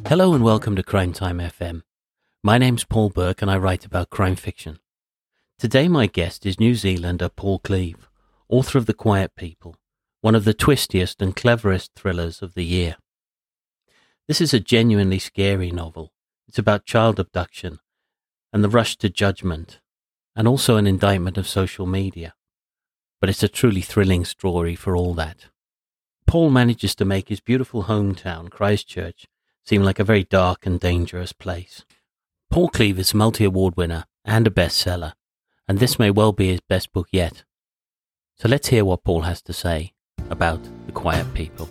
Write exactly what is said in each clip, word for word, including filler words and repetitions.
Hello and welcome to Crime Time F M. My name's Paul Burke and I write about crime fiction. Today my guest is New Zealander Paul Cleave, author of The Quiet People, one of the twistiest and cleverest thrillers of the year. This is a genuinely scary novel. It's about child abduction and the rush to judgment, and also an indictment of social media. But it's a truly thrilling story for all that. Paul manages to make his beautiful hometown, Christchurch, seem like a very dark and dangerous place. Paul Cleave is a multi-award winner and a bestseller, and this may well be his best book yet. So let's hear what Paul has to say about The Quiet People.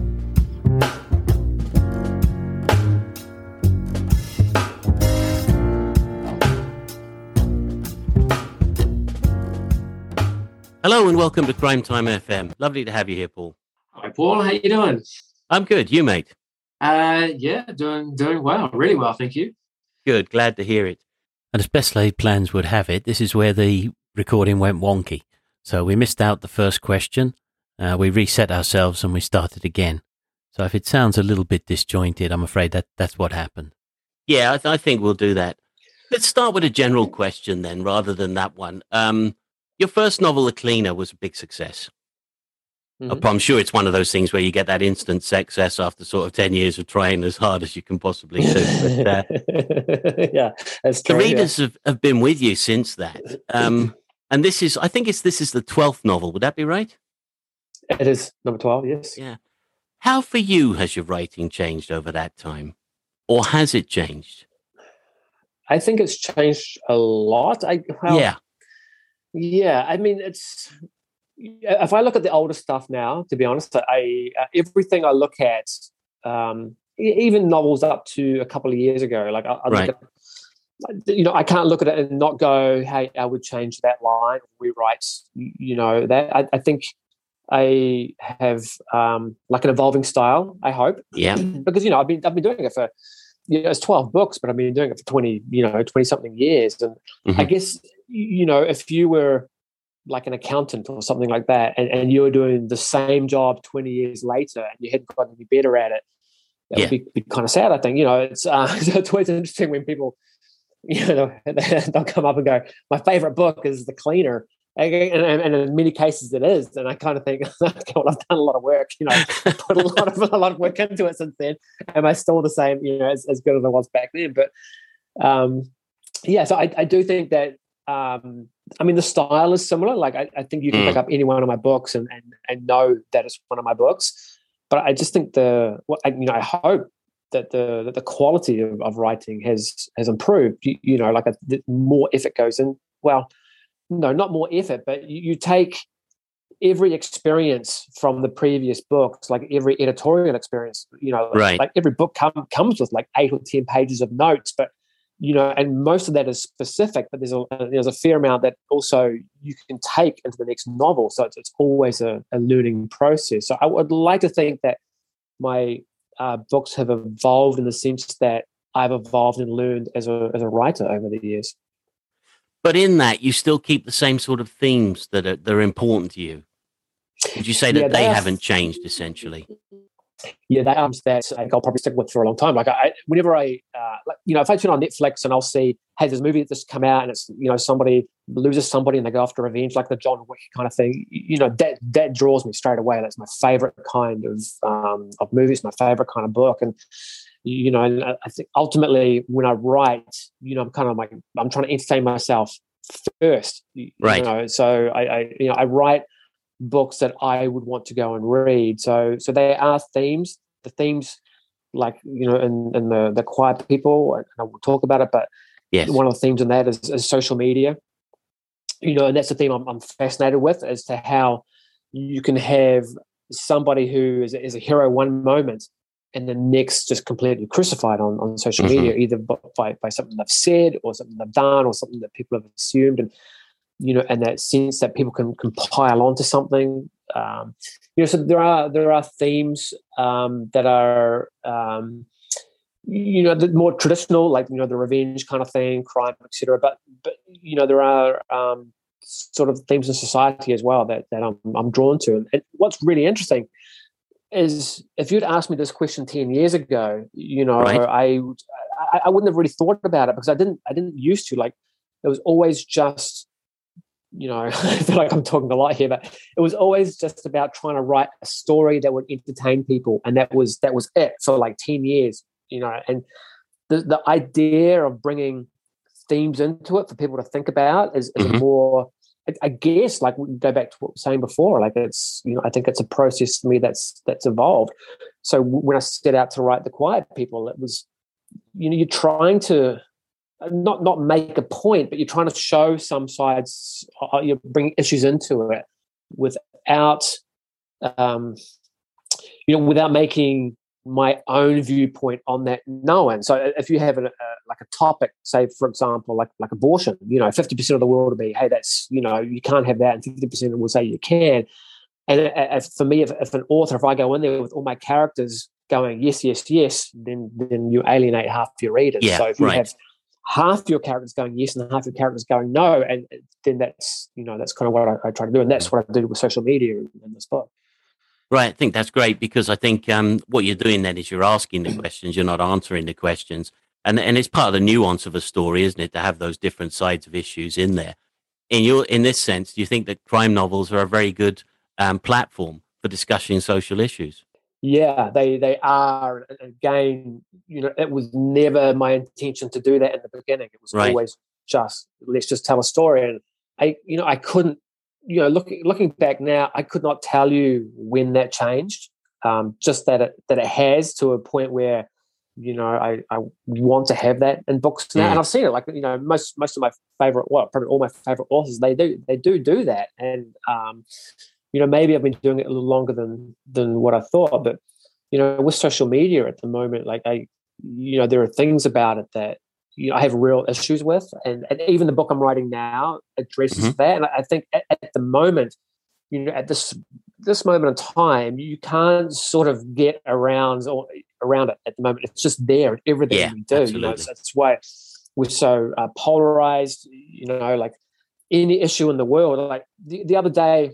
Hello and welcome to Crime Time F M. Lovely to have you here, Paul. Hi, Paul. How you doing? I'm good. You, mate? Uh, yeah, doing doing well. Really well, thank you. Good. Glad to hear it. And as best laid plans would have it, this is where the recording went wonky. So we missed out the first question. Uh, we reset ourselves and we started again. So if it sounds a little bit disjointed, I'm afraid that that's what happened. Yeah, I, th- I think we'll do that. Let's start with a general question then, rather than that one. Um, your first novel, The Cleaner, was a big success. Mm-hmm. I'm sure it's one of those things where you get that instant success after sort of ten years of trying as hard as you can possibly do. But, uh, yeah, that's true. The readers yeah. have, have been with you since that. Um, and this is, I think it's this is the twelfth novel. Would that be right? It is number twelve, yes. Yeah. How for you has your writing changed over that time? Or has it changed? I think it's changed a lot. I well, Yeah. Yeah, I mean, it's... If I look at the older stuff now, to be honest, I uh, everything I look at, um, even novels up to a couple of years ago, like I, I right. look at, you know, I can't look at it and not go, "Hey, I would change that line, rewrite." You know, that I, I think I have um, like an evolving style. I hope, yeah, because you know, I've been I've been doing it for you know, it's twelve books, but I've been doing it for twenty, you know, twenty something years, and mm-hmm. I guess you know, if you were like an accountant or something like that, and, and you were doing the same job twenty years later and you hadn't gotten any better at it, that yeah. would be, be kind of sad, I think. You know, it's uh, so it's always interesting when people, you know, they'll come up and go, my favorite book is The Cleaner. And, and, and in many cases it is. And I kind of think, well, I've done a lot of work, you know, put a lot of a lot of work into it since then. Am I still the same, you know, as, as good as I was back then? But um, yeah, so I, I do think that, um, I mean, the style is similar. Like, I, I think you can mm. pick up any one of my books and, and and know that it's one of my books. But I just think the, well, I, you know, I hope that the that the quality of, of writing has has improved. You, you know, like a, the more effort goes in. Well, no, not more effort, but you, you take every experience from the previous books, like every editorial experience. You know, right. like every book come, comes with like eight or ten pages of notes, but you know, and most of that is specific, but there's a there's a fair amount that also you can take into the next novel. So it's, it's always a, a learning process. So I would like to think that my uh, books have evolved in the sense that I've evolved and learned as a as a writer over the years. But in that, you still keep the same sort of themes that are that are important to you. Would you say that yeah, they haven't changed essentially? Yeah, they are that I'll probably stick with for a long time. Like, I, whenever I, uh, like, you know, if I turn on Netflix and I'll see, hey, there's a movie that's just come out and it's, you know, somebody loses somebody and they go after revenge, like the John Wick kind of thing. You know, that that draws me straight away. That's my favorite kind of um, of movies, my favorite kind of book. And you know, and I think ultimately when I write, you know, I'm kind of like I'm trying to entertain myself first, right? You know, so I, I you know, I write books that I would want to go and read. So so there are themes, the themes like, you know, in, in the, the Quiet People, and I will talk about it, but yes. One of the themes in that is, is social media. You know, and that's the theme I'm, I'm fascinated with, as to how you can have somebody who is, is a hero one moment and the next just completely crucified on, on social mm-hmm. media, either by, by something they've said or something they've done or something that people have assumed. And you know, and that sense that people can, can pile onto something. Um, you know, so there are there are themes um, that are, um, you know, the more traditional, like, you know, the revenge kind of thing, crime, et cetera. But, but you know, there are um, sort of themes in society as well that, that I'm, I'm drawn to. And what's really interesting is if you'd asked me this question ten years ago, you know, Right. I, I I wouldn't have really thought about it because I didn't I didn't used to. Like, it was always just, you know, I feel like I'm talking a lot here, but it was always just about trying to write a story that would entertain people, and that was that was it for like ten years, you know. And the the idea of bringing themes into it for people to think about is, is Mm-hmm. a more, I guess, like we go back to what we were saying before, like it's, you know, I think it's a process for me that's that's evolved. So when I set out to write The Quiet People, it was, you know, you're trying to not not make a point, but you're trying to show some sides, uh, you're bringing issues into it without, um, you know, without making my own viewpoint on that known. So if you have a, a like a topic, say for example, like like abortion, you know, fifty percent of the world will be, hey, that's, you know, you can't have that, and fifty percent will say you can. And if, for me, if, if an author, if I go in there with all my characters going yes, yes, yes, then then you alienate half your readers. Yeah, so if you right. have half your characters going yes and half your characters going no, and then that's, you know, that's kind of what I, I try to do, and that's what I do with social media in, in this book. Right. I think that's great because I think um, what you're doing then is you're asking the questions, you're not answering the questions. And and it's part of the nuance of a story, isn't it, to have those different sides of issues in there. In your in this sense, do you think that crime novels are a very good um, platform for discussing social issues? Yeah, they they are. Again, you know, it was never my intention to do that in the beginning. It was Right. always just, let's just tell a story. And I, you know, I couldn't, you know, looking looking back now, I could not tell you when that changed. Um, just that it that it has, to a point where, you know, I, I want to have that in books now, Mm. and I've seen it. Like, you know, most most of my favorite, well, probably all my favorite authors, they do they do do that. And um, you know, maybe I've been doing it a little longer than than what I thought, but you know, with social media at the moment, like I, you know, there are things about it that, you know, I have real issues with, and, and even the book I'm writing now addresses Mhm. that. And I think at, at the moment, you know, at this this moment in time, you can't sort of get around or around it at the moment. It's just there in everything Yeah, we do. You know, absolutely. so that's why we're so uh, polarized. You know, like any issue in the world. Like the, the other day,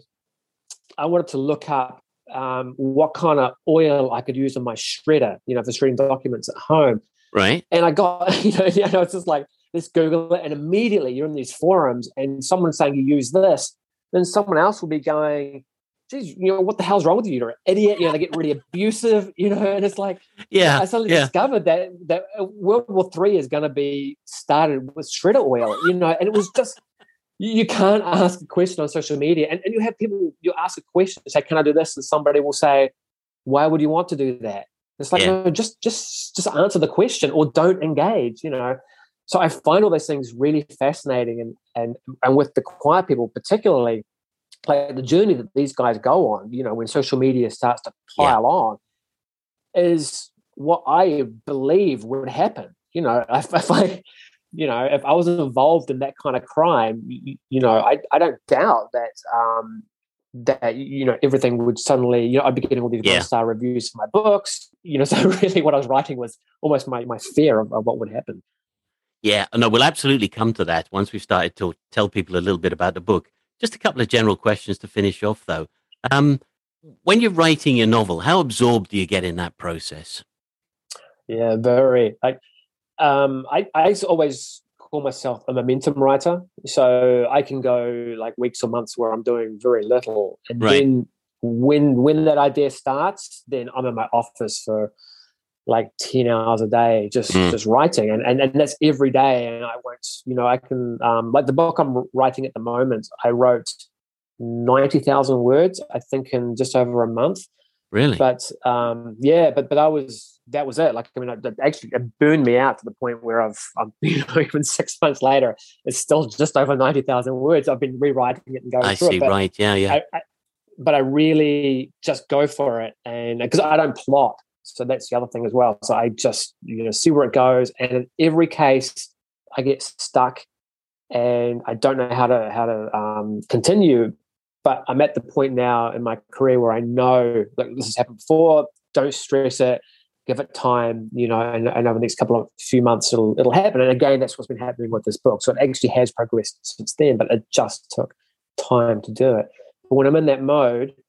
I wanted to look up um, what kind of oil I could use on my shredder, you know, for shredding documents at home. Right. And I got, you know, you know, it's just like, let's Google it. And immediately you're in these forums and someone's saying you use this, then someone else will be going, geez, you know, what the hell's wrong with you? You're an idiot. You know, they get really abusive, you know, and it's like, Yeah. I suddenly yeah. discovered that, that World War Three is going to be started with shredder oil, you know, and it was just, you can't ask a question on social media. And, and you have people, you ask a question, say, can I do this? And somebody will say, why would you want to do that? It's like, Yeah. no, just just just answer the question or don't engage, you know. So I find all those things really fascinating. And and and with The Quiet People particularly, like the journey that these guys go on, you know, when social media starts to pile Yeah. on, is what I believe would happen. You know, if, if I, you know, if I was involved in that kind of crime, you, you know, I, I don't doubt that um, that, you know, everything would suddenly, you know, I'd be getting all these Yeah. one-star reviews for my books, you know, so really what I was writing was almost my, my fear of, of what would happen. Yeah, no, we'll absolutely come to that once we've started to tell people a little bit about the book. Just a couple of general questions to finish off, though. Um, when you're writing your novel, how absorbed do you get in that process? Yeah, very. Like, um, I, I always call myself a momentum writer. So I can go like weeks or months where I'm doing very little. And Right. then when when that idea starts, then I'm in my office for like ten hours a day, just Mm. just writing. And, and and that's every day. And I won't, you know, I can, um, like the book I'm writing at the moment, I wrote ninety thousand words, I think, in just over a month. Really? But um, yeah, but but I was that was it. Like, I mean, it, it actually it burned me out to the point where I've, I'm, you know, even six months later, it's still just over ninety thousand words. I've been rewriting it and going I through see. it. But Right. Yeah. Yeah. I, I, but I really just go for it, and because I don't plot, so that's the other thing as well. So I just, you know, see where it goes, and in every case, I get stuck, and I don't know how to how to um, continue. But I'm at the point now in my career where I know that this has happened before. Don't stress it. Give it time, you know, and, and over the next couple of few months, it'll it'll happen. And again, that's what's been happening with this book. So it actually has progressed since then, but it just took time to do it. But when I'm in that mode,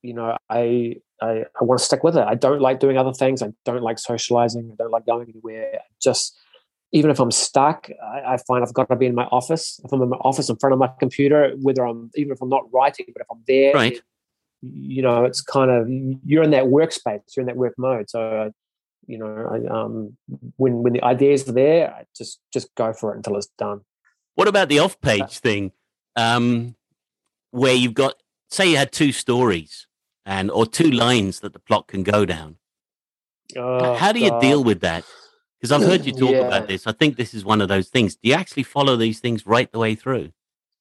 you know, I, I, I want to stick with it. I don't like doing other things. I don't like socializing. I don't like going anywhere. Just, even if I'm stuck, I, I find I've got to be in my office. If I'm in my office in front of my computer, whether I'm, even if I'm not writing, but if I'm there, right. you know, it's kind of, you're in that workspace, you're in that work mode. So, uh, you know, I, um, when, when the ideas are there, I just, just go for it until it's done. What about the off-page uh, thing, um, where you've got, say you had two stories and, or two lines that the plot can go down. Oh, How do you God. deal with that? Because I've heard you talk yeah. about this. I think this is one of those things. Do you actually follow these things right the way through?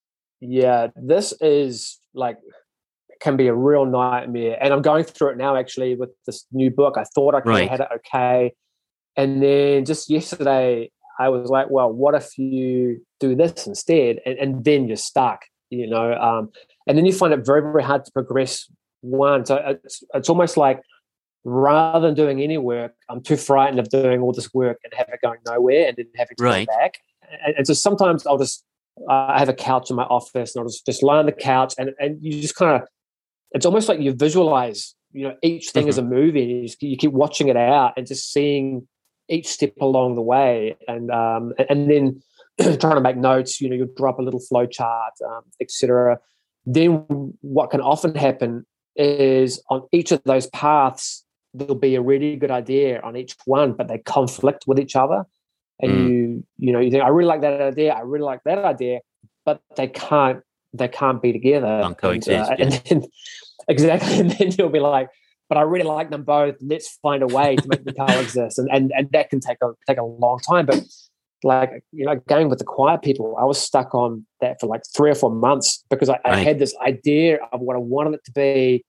Yeah, this is like, can be a real nightmare. And I'm going through it now, actually, with this new book. I thought I kind right. of had it okay. And then just yesterday, I was like, well, what if you do this instead? And, and then you're stuck, you know? Um, and then you find it very, very hard to progress one. So it's, it's almost like, rather than doing any work, I'm too frightened of doing all this work and have it going nowhere and then having to right. go back. And, and so sometimes I'll just, uh, I have a couch in my office and I'll just, just lie on the couch and, and you just kind of, it's almost like you visualize, you know, each thing mm-hmm. as a movie. You, just, you keep watching it out and just seeing each step along the way. And um, and, and then trying to make notes, you know, you'll drop a little flow chart, um, et cetera. Then what can often happen is on each of those paths, there'll be a really good idea on each one, but they conflict with each other. And mm. you, you know, you think, I really like that idea. I really like that idea, but they can't, they can't be together. Can't coexist. And, uh, yeah. and then, exactly. And then you'll be like, but I really like them both. Let's find a way to make them coexist. And, and, and that can take a, take a long time. But like, you know, going with the Quiet People, I was stuck on that for like three or four months because I, right. I had this idea of what I wanted it to be.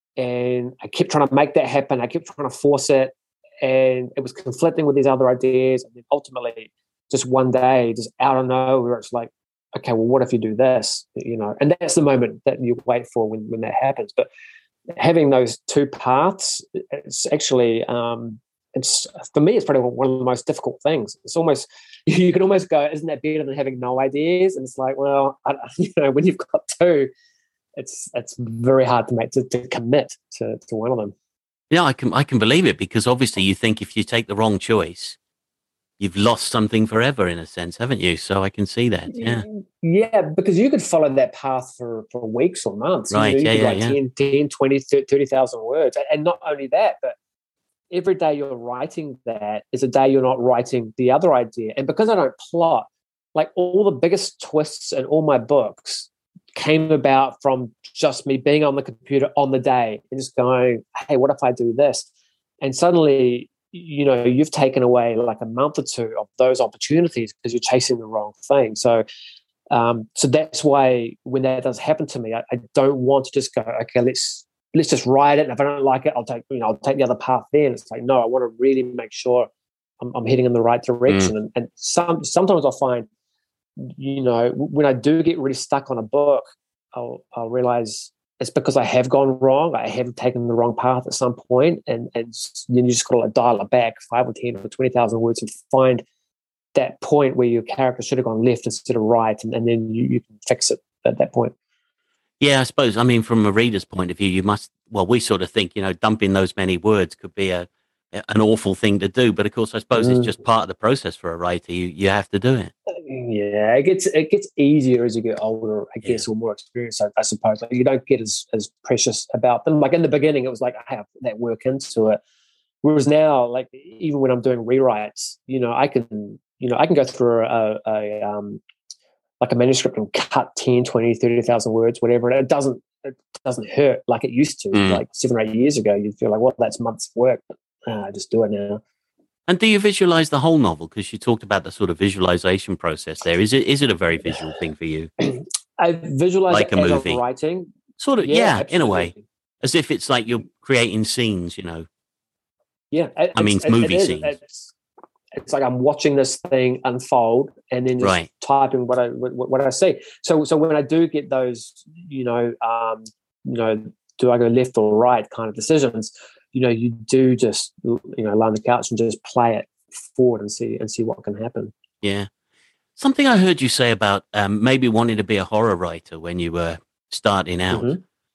And I kept trying to make that happen. I kept trying to force it. And it was conflicting with these other ideas. And then ultimately, just one day, just out of nowhere, it's like, okay, well, what if you do this? You know, and that's the moment that you wait for when, when that happens. But having those two paths, it's actually, um, it's for me, it's probably one of the most difficult things. It's almost, you can almost go, isn't that better than having no ideas? And it's like, well, I, you know, when you've got two, it's it's very hard to make to, to commit to, to one of them. Yeah, I can I can believe it because obviously you think if you take the wrong choice, you've lost something forever in a sense, haven't you? So I can see that. Yeah. Yeah, because you could follow that path for, for weeks or months. Right. You know, you yeah, could yeah, write yeah. ten, ten, twenty, thirty thousand words. And not only that, but every day you're writing that is a day you're not writing the other idea. And because I don't plot, like all the biggest twists in all my books came about from just me being on the computer on the day and just going, hey, what if I do this? And suddenly, you know, you've taken away like a month or two of those opportunities because you're chasing the wrong thing. So, um, so that's why when that does happen to me, I, I don't want to just go, okay, let's let's just write it. And if I don't like it, I'll take, you know, I'll take the other path then. It's like, no, I want to really make sure I'm, I'm heading in the right direction. Mm. And, and some sometimes I'll find, you know, when I do get really stuck on a book, I'll, I'll realize it's because I have gone wrong. I have taken the wrong path at some point, and and then you just got to like dial it back five or ten or twenty thousand words and find that point where your character should have gone left instead of right, and, and then you, you can fix it at that point. Yeah, I suppose. I mean, from a reader's point of view, you must. Well, we sort of think, you know, dumping those many words could be a an awful thing to do, but of course, I suppose mm. it's just part of the process for a writer. You you have to do it. Yeah, it gets it gets easier as you get older, I guess, yeah. or more experienced, I, I suppose. Like you don't get as as precious about them. Like in the beginning, it was like I have that work into it. Whereas now, like even when I'm doing rewrites, you know, I can you know I can go through a, a um like a manuscript and cut ten, twenty, thirty thousand words, whatever. And it doesn't it doesn't hurt like it used to. Mm. Like seven or eight years ago, you'd feel like, well, that's months of work. Uh, just do it now. And do you visualize the whole novel? Because you talked about the sort of visualization process there. Is it is it a very visual thing for you? I visualize like it a as movie. I'm writing. Sort of, yeah, yeah in a way. As if it's like you're creating scenes, you know. Yeah. It, I mean, it, movie it scenes. It's, it's like I'm watching this thing unfold and then just right. typing what I what, what I see. So so when I do get those, you know, um, you know, do I go left or right kind of decisions, you know, you do just, you know, lie on the couch and just play it forward and see and see what can happen. Yeah. Something I heard you say about um, maybe wanting to be a horror writer when you were starting out. Mm-hmm.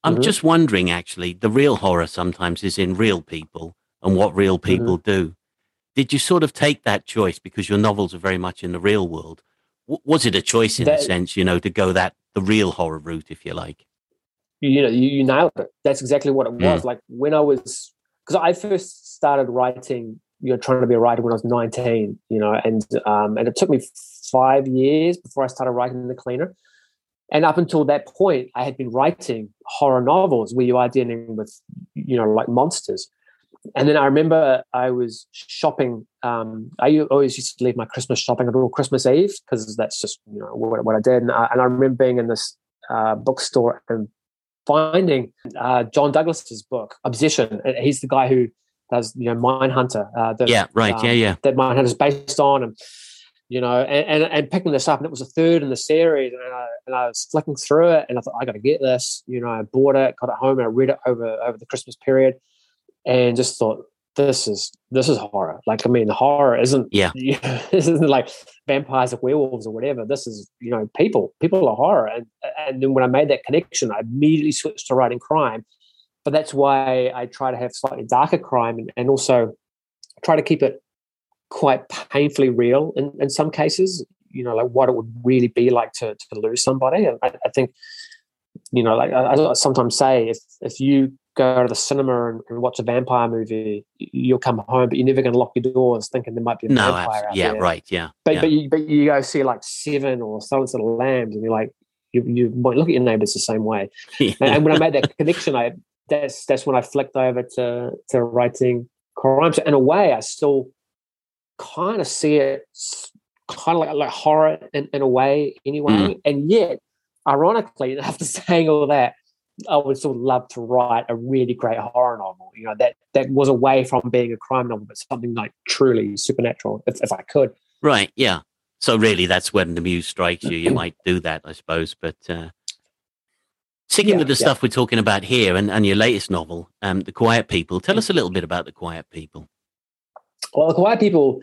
I'm mm-hmm. just wondering, actually, the real horror sometimes is in real people and what real people Mm-hmm. do. Did you sort of take that choice because your novels are very much in the real world? W- was it a choice in a That, sense, you know, to go that the real horror route, if you like? you know, you, you nailed it. That's exactly what it was. Mm. Like when I was, because I first started writing, you know, trying to be a writer when I was nineteen, you know, and um, and it took me five years before I started writing The Cleaner. And up until that point, I had been writing horror novels where you are dealing with, you know, like monsters. And then I remember I was shopping. Um, I always used to leave my Christmas shopping until Christmas Eve because that's just, you know, what, what I did. And I, and I remember being in this uh, bookstore and finding uh, John Douglas's book, Obsession. And he's the guy who does, you know, Mindhunter. Uh, that, Yeah, right. um, yeah, yeah. That Mindhunter is based on. And you know, and, and, and picking this up, and it was a third in the series, and I, and I was flicking through it, and I thought, I got to get this. You know, I bought it, got it home, and I read it over over the Christmas period, and just thought, this is this is horror. Like, I mean, horror isn't, Yeah. You know, this isn't like vampires or werewolves or whatever. This is, you know, people. People are horror, and and then when I made that connection, I immediately switched to writing crime. But that's why I try to have slightly darker crime, and, and also try to keep it quite painfully real in, in some cases, you know, like what it would really be like to, to lose somebody. And I, I think, you know, like I, I sometimes say, if if you go to the cinema and, and watch a vampire movie, you'll come home, but you're never going to lock your doors thinking there might be a No, vampire absolutely. out Yeah, there. right. Yeah. But yeah. but you but you go see like Seven or Silence of the Lambs, and you're like, you you might look at your neighbors the same way. and, and when I made that connection, I that's that's when I flicked over to to writing crime. So in a way, I still kind of see it kind of like, like horror in, in a way anyway. Mm. And yet, ironically, after saying all that, I would still love to write a really great horror novel. You know, that that was away from being a crime novel, but something like truly supernatural, if, if I could. Right, yeah. So really, that's when the muse strikes you. You might do that, I suppose. But uh, sticking Yeah, with the yeah. stuff we're talking about here and, and your latest novel, um, The Quiet People, tell us a little bit about The Quiet People. Well, The Quiet People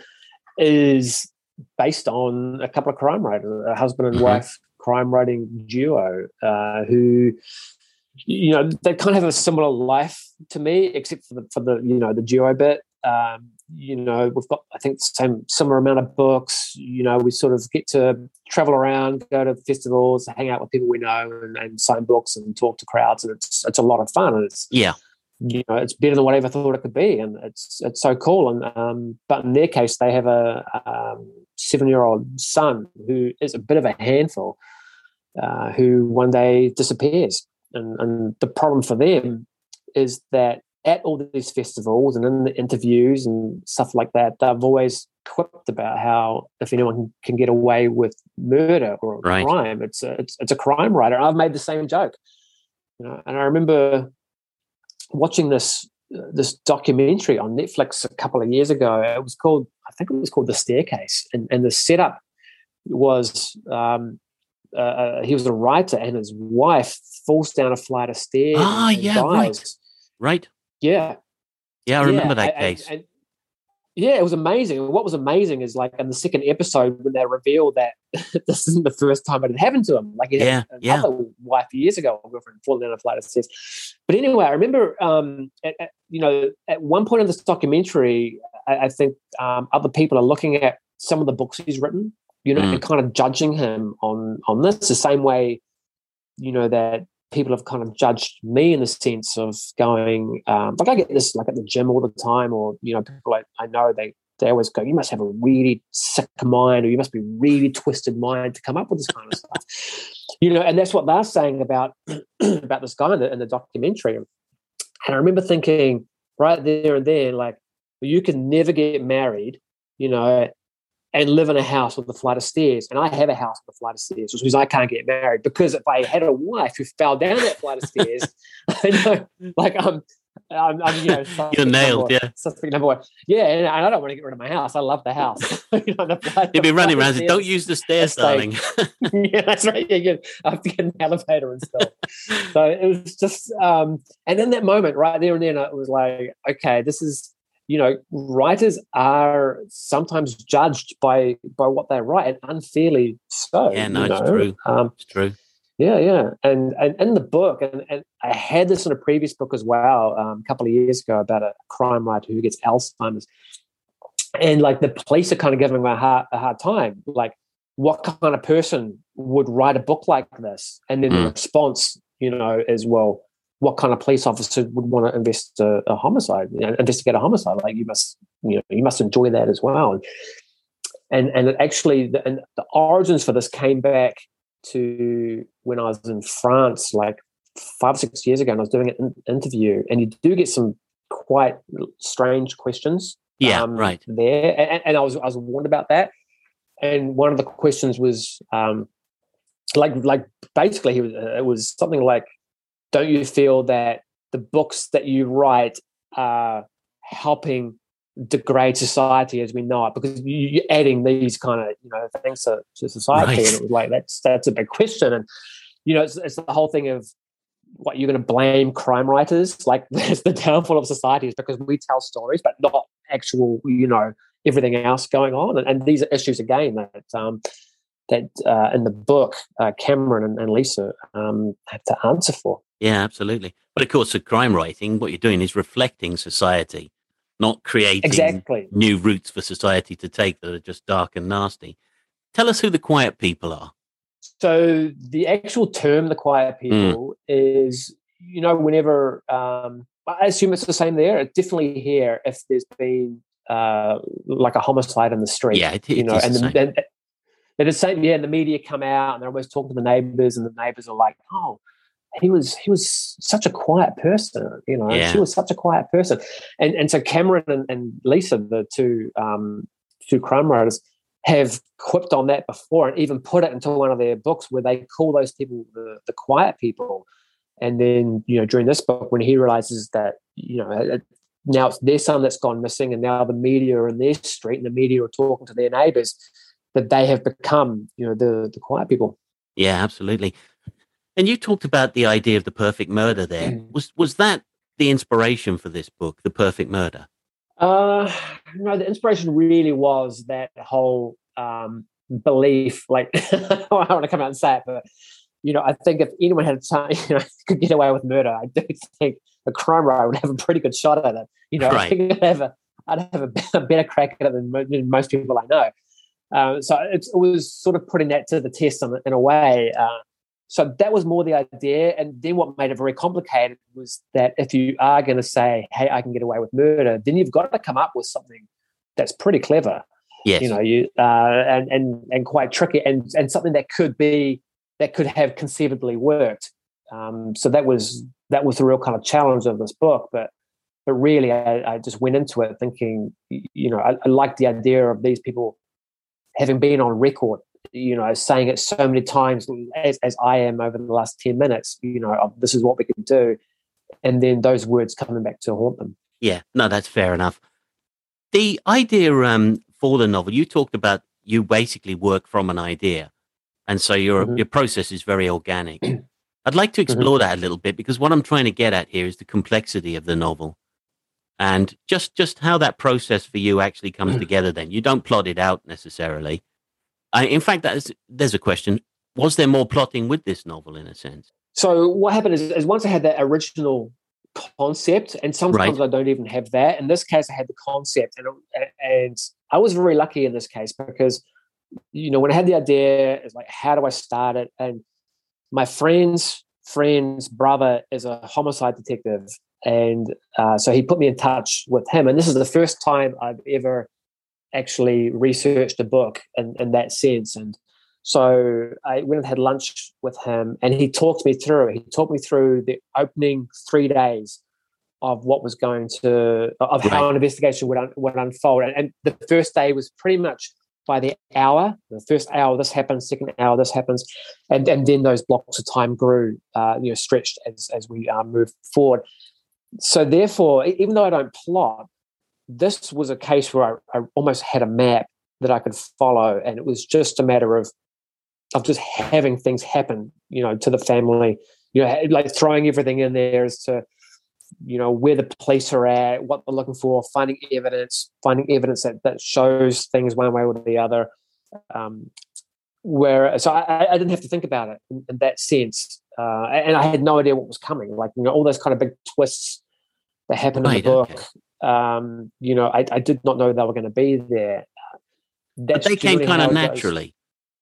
is based on a couple of crime writers, a husband and Mm-hmm. wife crime writing duo uh, who, you know, they kind of have a similar life to me, except for the, for the you know, the duo bit. Um, you know, we've got, I think, the same similar amount of books. You know, we sort of get to travel around, go to festivals, hang out with people we know, and, and sign books and talk to crowds, and it's it's a lot of fun. And it's Yeah. you know, it's better than what I ever thought it could be, and it's it's so cool. And um, but in their case, they have a um, seven-year-old son who is a bit of a handful, uh, who one day disappears. And, and the problem for them is that at all these festivals and in the interviews and stuff like that, they've always quipped about how if anyone can get away with murder or Right. crime, it's a, it's it's a crime writer. I've made the same joke, you know, and I remember watching this uh, this documentary on Netflix a couple of years ago. It was called, I think it was called The Staircase, and and the setup was um, uh, he was a writer, and his wife falls down a flight of stairs Ah, and, and yeah, dies. right. Right. Yeah, Yeah, I yeah, remember that and- case. and- yeah, it was amazing. And what was amazing is like in the second episode when they revealed that this isn't the first time it had happened to him. Like he Yeah, had yeah. another wife years ago, a girlfriend falling down a flight of stairs. But anyway, I remember, um, at, at, you know, at one point in this documentary, I, I think um, other people are looking at some of the books he's written, you know, Mm. and kind of judging him on on this the same way, you know, that people have kind of judged me in the sense of going, um, like I get this like at the gym all the time, or, you know, people I, I know, they, they always go, you must have a really sick mind, or you must be really twisted mind to come up with this kind of stuff. You know, and that's what they're saying about, about this guy in the, in the documentary. And I remember thinking right there and then, like, you can never get married, you know, and live in a house with a flight of stairs. And I have a house with a flight of stairs, which means I can't get married, because if I had a wife who fell down that flight of stairs, I know, like I'm, I'm, I'm you know, suspect You're nailed, number, yeah. Suspect number one. Yeah, and I don't want to get rid of my house. I love the house. You know, the flight, You'd be the running flight around of saying, don't stairs- use the stairs, darling. yeah, that's right. Yeah, yeah. I have to get an elevator and stuff. So it was just, um, and in that moment, right there and then, it was like, okay, this is, you know, writers are sometimes judged by by what they write, and unfairly so. Yeah, no, you it's know? true. Um, It's true. Yeah, yeah. And and in the book, and, and I had this in a previous book as well, um, a couple of years ago, about a crime writer who gets Alzheimer's. And like the police are kind of giving him a hard, a hard time. Like, what kind of person would write a book like this? And then mm. the response, you know, is, well, what kind of police officer would want to invest a, a homicide, you know, investigate a homicide? Like, you must, you know, you must enjoy that as well. And and it actually, the, and the origins for this came back to when I was in France, like five or six years ago, and I was doing an in- interview, and you do get some quite strange questions. Yeah, um, right. There, and, and I was I was warned about that. And one of the questions was, um, like like basically, it was something like, "Don't you feel that the books that you write are helping degrade society as we know it, because you, you're adding these kind of, you know, things to, to society?" Right. And it was like, that's that's a big question. And, you know, it's, it's the whole thing of, what, you're going to blame crime writers? Like, that's the downfall of society, is because we tell stories, but not actual, you know, everything else going on. And, and these are issues, again, that um, that uh, in the book, uh, Cameron and, and Lisa um, have to answer for. Yeah, absolutely. But of course, with crime writing, what you're doing is reflecting society, not creating exactly. new routes for society to take that are just dark and nasty. Tell us who the Quiet People are. So the actual term, the Quiet People, mm. is, you know, whenever, um, I assume it's the same there. It's definitely here if there's been uh, like a homicide in the street. Yeah, it, it you know, is and the the, same. and, and it's same, yeah, and the media come out and they're always talking to the neighbors, and the neighbors are like, "Oh, he was he was such a quiet person, you know, yeah. she was such a quiet person." And and so Cameron and, and Lisa, the two um, two crime writers, have quipped on that before, and even put it into one of their books where they call those people the, the quiet people. And then, you know, during this book, when he realizes that, you know, it, now it's their son that's gone missing, and now the media are in their street, and the media are talking to their neighbors, that they have become, you know, the the quiet people. Yeah, absolutely. And you talked about the idea of the perfect murder there. Was was that the inspiration for this book, The Perfect Murder? Uh, no, the inspiration really was that whole um, belief, like, I don't want to come out and say it, but, you know, I think if anyone had time, you know, could get away with murder, I do think a crime writer would have a pretty good shot at it. You know, right. I think I'd have a, I'd have a, a better crack at it than, mo- than most people I know. Um, so it's, it was sort of putting that to the test in, in a way. Uh, so that was more the idea. And then what made it very complicated was that if you are going to say, "Hey, I can get away with murder," then you've got to come up with something that's pretty clever. Yes. You know, you uh, and and and quite tricky, and and something that could be that could have conceivably worked. Um, so that was that was the real kind of challenge of this book. But but really, I, I just went into it thinking, you know, I, I liked the idea of these people having been on record, you know, saying it so many times, as, as I am over the last ten minutes, you know, of, this is what we can do. And then those words coming back to haunt them. Yeah, no, that's fair enough. The idea um, for the novel, you talked about you basically work from an idea. And so your mm-hmm. your process is very organic. I'd like to explore mm-hmm. that a little bit, because what I'm trying to get at here is the complexity of the novel. And just, just how that process for you actually comes together then. You don't plot it out necessarily. I, in fact, that is, there's a question. Was there more plotting with this novel in a sense? So what happened is, is once I had that original concept, and sometimes right. I don't even have that. In this case, I had the concept. And, and I was very lucky in this case because, you know, when I had the idea, it's like, how do I start it? And my friend's friend's brother is a homicide detective. And uh, so he put me in touch with him. And this is the first time I've ever actually researched a book in, in that sense. And so I went and had lunch with him, and he talked me through it. He talked me through the opening three days of what was going to, of right. how an investigation would, un, would unfold. And, and the first day was pretty much by the hour. The first hour, this happens, second hour, this happens. And, and then those blocks of time grew, uh, you know, stretched as, as we uh, moved forward. So therefore, even though I don't plot, this was a case where I, I almost had a map that I could follow, and it was just a matter of of just having things happen, you know, to the family, you know, like throwing everything in there as to, you know, where the police are at, what they're looking for, finding evidence, finding evidence that, that shows things one way or the other. Um, where so I, I didn't have to think about it in, in that sense, uh, and I had no idea what was coming. Like, you know, all those kind of big twists that happened right, in the book. Okay. Um, you know, I, I did not know they were going to be there. But That's they came kind of naturally.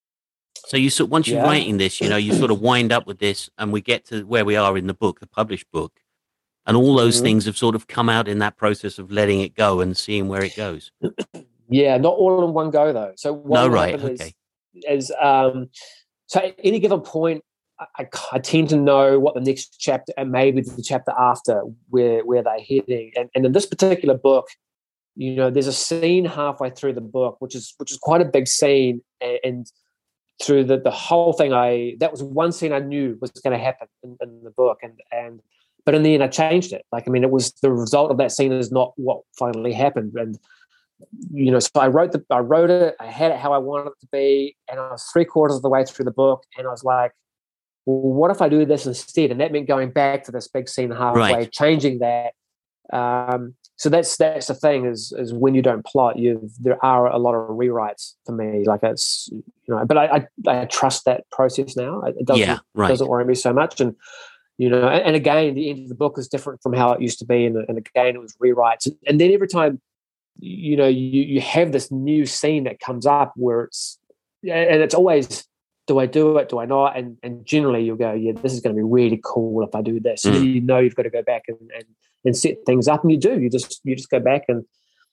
So you sort once you're yeah. writing this, you know, you sort of wind up with this, and we get to where we are in the book, the published book, and all those mm-hmm. things have sort of come out in that process of letting it go and seeing where it goes. Yeah, not all in one go though. So what no, right, okay. Is, is um, so at any given point, I, I tend to know what the next chapter and maybe the chapter after where where they're heading. And, and in this particular book, you know, there's a scene halfway through the book, which is which is quite a big scene, and, and through the, the whole thing, I that was one scene I knew was going to happen in, in the book, and and but in the end, I changed it. Like, I mean, it was the result of that scene is not what finally happened, and you know, so I wrote the I wrote it, I had it how I wanted it to be, and I was three quarters of the way through the book, and I was like, well, what if I do this instead? And that meant going back to this big scene halfway, right. changing that. Um, so that's that's the thing is is when you don't plot, you there are a lot of rewrites for me. Like it's you know, but I I, I trust that process now. It doesn't yeah, right. doesn't worry me so much. And you know, and, and again, the end of the book is different from how it used to be. And, and again, it was rewrites. And then every time, you know, you you have this new scene that comes up where it's and it's always, do I do it? Do I not? And and generally you'll go, yeah, this is going to be really cool if I do this. Mm. And you know you've got to go back and, and and set things up, and you do. You just you just go back and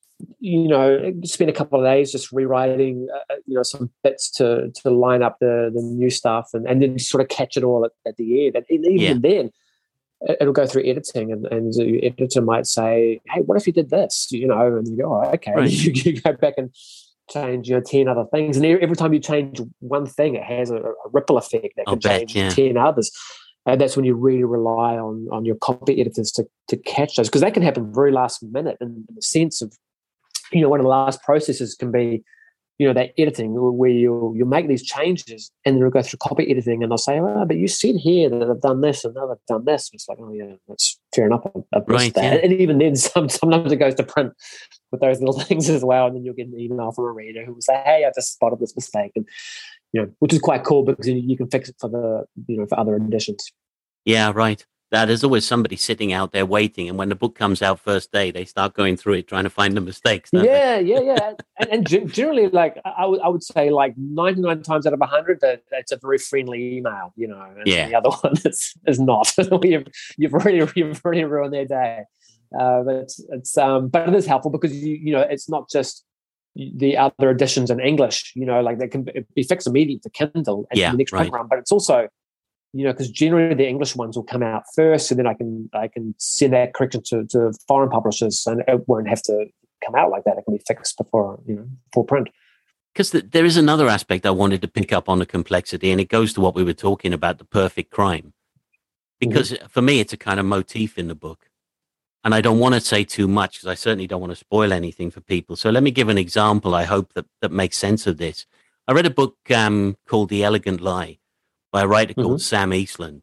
you know spend a couple of days just rewriting, uh, you know, some bits to to line up the the new stuff, and, and then sort of catch it all at, at the end. And even yeah. then, it'll go through editing, and, and the editor might say, "Hey, what if you did this?" You know, and you go, "Oh, okay." Right. You, you go back and change, you know, ten other things, and every time you change one thing, it has a, a ripple effect that can bet, change yeah. ten others. And that's when you really rely on on your copy editors to to catch those, because that can happen very last minute. In, in the sense of, you know, one of the last processes can be, you know, that editing where you'll you'll make these changes and then you'll go through copy editing and they'll say, "Oh, but you said here that I've done this and now I've done this." And it's like, "Oh yeah, that's fair enough. I've, I've missed right, that." Yeah. And even then, some, sometimes it goes to print with those little things as well, and then you'll get an email from a reader who will say, "Hey, I just spotted this mistake," and you know, which is quite cool because you, you can fix it for the you know for other editions. Yeah, right. That there's always somebody sitting out there waiting, and when the book comes out first day, they start going through it trying to find the mistakes. Yeah, they? yeah, yeah. and, and generally, like I would, I would say, like ninety-nine times out of a hundred, that it's a very friendly email, you know. And yeah. the other one is is not. you've you've already you've already ruined their day. Uh, but it's it's um, but it is helpful because you you know it's not just the other editions in English, you know, like they can be fixed immediately to Kindle and yeah, the next right. print run, but it's also, you know, because generally the English ones will come out first, and then I can I can send that correction to, to foreign publishers, and it won't have to come out like that. It can be fixed before, you know, full print. Because the, there is another aspect I wanted to pick up on the complexity, and it goes to what we were talking about, the perfect crime. Because mm-hmm. for me, it's a kind of motif in the book, and I don't want to say too much because I certainly don't want to spoil anything for people. So let me give an example. I hope that that makes sense of this. I read a book um, called The Elegant Lie by a writer called mm-hmm. Sam Eastland.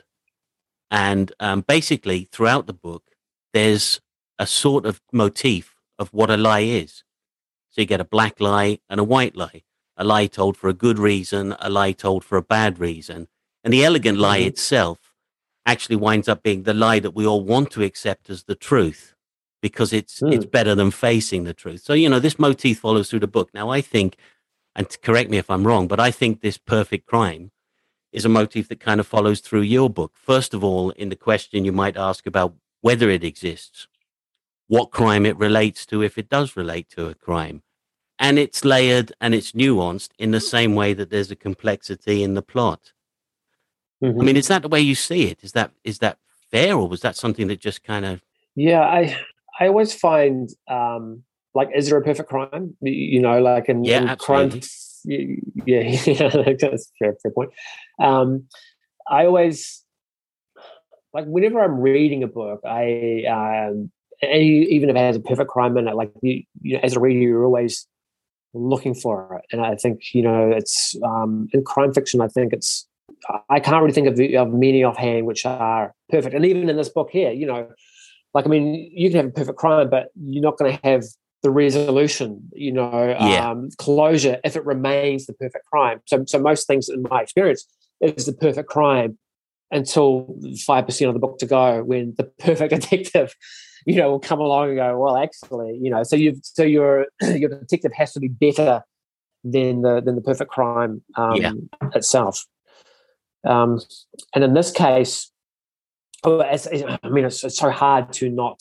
And um, basically, throughout the book, there's a sort of motif of what a lie is. So you get a black lie and a white lie, a lie told for a good reason, a lie told for a bad reason. And the elegant lie mm-hmm. itself actually winds up being the lie that we all want to accept as the truth, because it's mm. it's better than facing the truth. So, you know, this motif follows through the book. Now, I think, and correct me if I'm wrong, but I think this perfect crime is a motif that kind of follows through your book. First of all, in the question you might ask about whether it exists, what crime it relates to, if it does relate to a crime. And it's layered and it's nuanced in the same way that there's a complexity in the plot. Mm-hmm. I mean, is that the way you see it? Is that is that fair, or was that something that just kind of... Yeah, I I always find, um, like, is there a perfect crime? You know, like in, yeah, in absolutely. crime... Yeah, yeah, that's a fair, fair point. Um, I always, like, whenever I'm reading a book, I, um, and even if it has a perfect crime in it, like, you, you know, as a reader, you're always looking for it. And I think, you know, it's, um, in crime fiction, I think it's, I can't really think of, of many offhand which are perfect. And even in this book here, you know, like, I mean, you can have a perfect crime, but you're not going to have the resolution, you know, yeah. um, closure, if it remains the perfect crime. So, so most things in my experience is the perfect crime until five percent of the book to go, when the perfect detective, you know, will come along and go, well, actually, you know, so you've, so your, your detective has to be better than the, than the perfect crime um, yeah. itself. Um, and in this case, oh, it's, I mean, it's, it's so hard to not,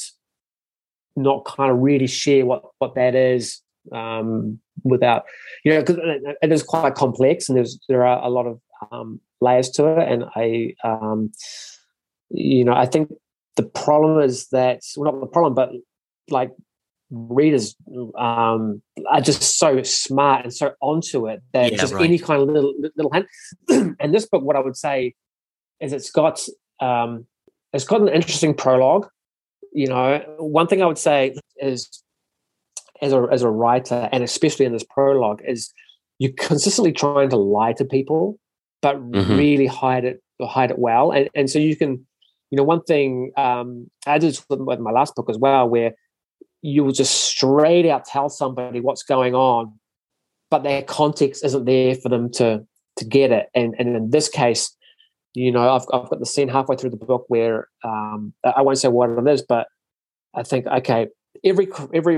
not kind of really share what, what that is um, without, you know, because it, it is quite complex, and there's, there are a lot of um, layers to it. And I, um, you know, I think the problem is that, well, not the problem, but like readers um, are just so smart and so onto it that Yeah, just right. any kind of little, little hint. And this book, what I would say is it's got, um, it's got an interesting prologue. You know, one thing I would say is, as a as a writer, and especially in this prologue, is you're consistently trying to lie to people, but Mm-hmm. really hide it hide it well. And and so you can, you know, one thing um, I did with my last book as well, where you will just straight out tell somebody what's going on, but their context isn't there for them to to get it. And and in this case, you know, I've I've got the scene halfway through the book where um, I won't say what it is, but I think, okay, every every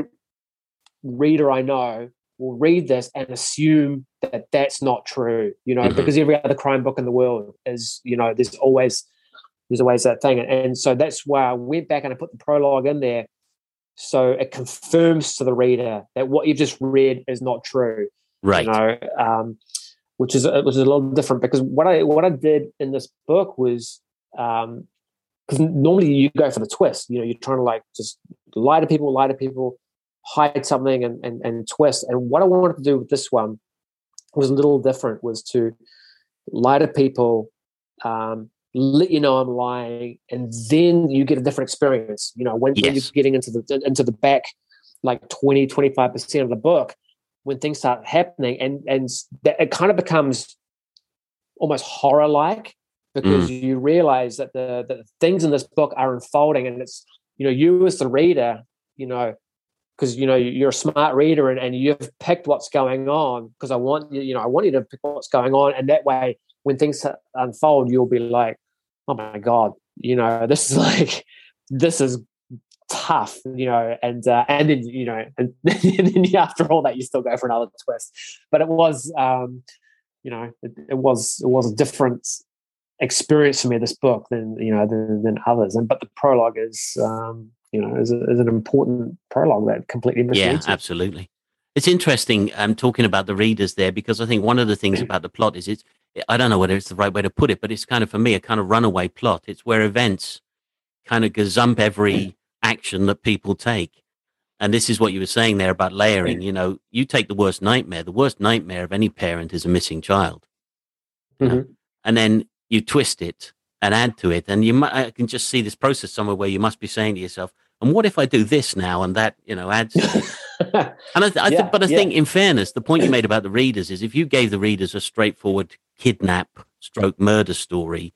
reader I know will read this and assume that that's not true, you know, mm-hmm. because every other crime book in the world is, you know, there's always there's always that thing, and, and so that's why I went back and I put the prologue in there, so it confirms to the reader that what you've just read is not true, right? You know, um, which is which is a little different, because what I what I did in this book was. Um, Because normally you go for the twist, you know, you're trying to like just lie to people, lie to people, hide something and, and, and twist. And what I wanted to do with this one was a little different, was to lie to people, um, let you know I'm lying, and then you get a different experience. You know, when, yes. when you're getting into the into the back, like twenty, twenty-five percent of the book, when things start happening, and, and that it kind of becomes almost horror-like, because mm. you realize that the, the things in this book are unfolding, and it's, you know, you as the reader, you know, because, you know, you're a smart reader, and, and you've picked what's going on, because I want you, you know, I want you to pick what's going on. And that way, when things unfold, you'll be like, oh my God, you know, this is like, this is tough, you know, and, uh, and then, you know, and, and then after all that, you still go for another twist. But it was, um, you know, it, it was, it was a different experience for me, this book, than, you know, than, than others. And but the prologue is um you know is, a, is an important prologue that completely misleads yeah you. Absolutely. It's interesting um talking about the readers there, because I think one of the things about the plot is, it's I don't know whether it's the right way to put it, but it's kind of, for me, a kind of runaway plot. It's where events kind of gazump every action that people take. And this is what you were saying there about layering. You know, you take the worst nightmare the worst nightmare of any parent is a missing child, you know? Mm-hmm. And then you twist it and add to it, and you might, I can just see this process somewhere where you must be saying to yourself, and what if I do this now, and that, you know, adds to it. And I, th- I th- yeah, but I yeah. think, in fairness, the point you made about the readers is, if you gave the readers a straightforward kidnap stroke murder story,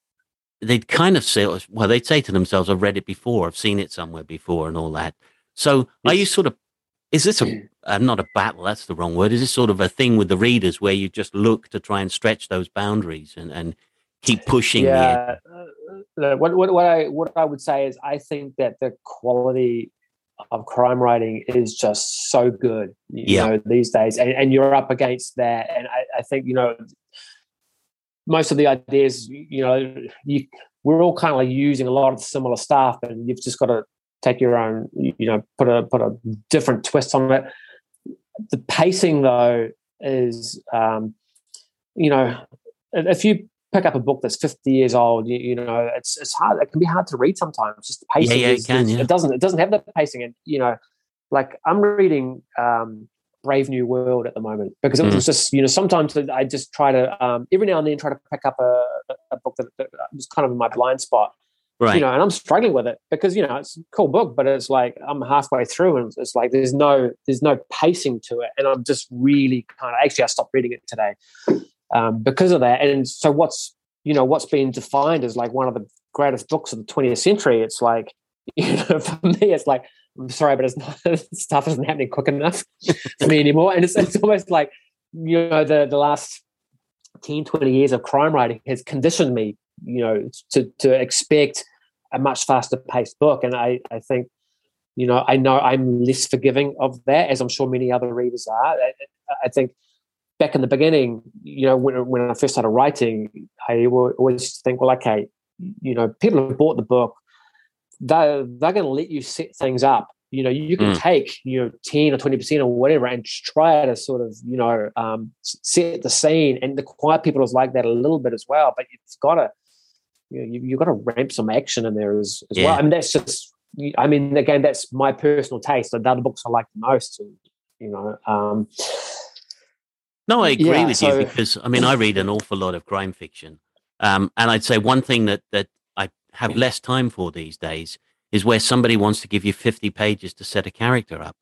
they'd kind of say, well, they'd say to themselves, I've read it before, I've seen it somewhere before, and all that. So it's, are you sort of, is this a, uh, not a battle, that's the wrong word, is this sort of a thing with the readers where you just look to try and stretch those boundaries and, and keep pushing? Yeah, the uh, what what what I what I would say is, I think that the quality of crime writing is just so good, you yeah. know, these days, and, and you're up against that. And I, I think, you know, most of the ideas, you know, you, we're all kind of like using a lot of similar stuff, and you've just got to take your own, you know, put a put a different twist on it. The pacing, though, is, um, you know, if you pick up a book that's fifty years old, you, you know, it's it's hard. It can be hard to read sometimes. Just the pacing, yeah, yeah, is, it, can, is, yeah. it doesn't it doesn't have the pacing. And, you know, like I'm reading um, Brave New World at the moment, because it was mm. just, you know, sometimes I just try to um, every now and then try to pick up a, a book that, that was kind of in my blind spot, right? You know, and I'm struggling with it because, you know, it's a cool book, but it's like I'm halfway through and it's like there's no there's no pacing to it, and I'm just really kind of actually I stopped reading it today um, because of that. And so what's you know what's been defined as like one of the greatest books of the twentieth century, it's like, you know, for me it's like, I'm sorry, but it's not, stuff isn't happening quick enough for me anymore. And it's, it's almost like, you know, the, the last ten, twenty years of crime writing has conditioned me, you know, to, to expect a much faster paced book. And I, I think, you know, I know I'm less forgiving of that, as I'm sure many other readers are. I, I think back in the beginning, you know, when, when I first started writing, I always think, well, okay, you know, people have bought the book, they're, they're going to let you set things up. You know, you can mm. take, you know, ten or twenty percent or whatever and try to sort of, you know, um, set the scene. And the Quiet People was like that a little bit as well. But you've got to, you know, you, you've got to ramp some action in there as, as yeah. well. I mean, that's just, I mean, again, that's my personal taste. The other books I like the most, and, you know. Um, no, I agree yeah, with so, you because, I mean, I read an awful lot of crime fiction. Um, and I'd say one thing that, that I have less time for these days is where somebody wants to give you fifty pages to set a character up.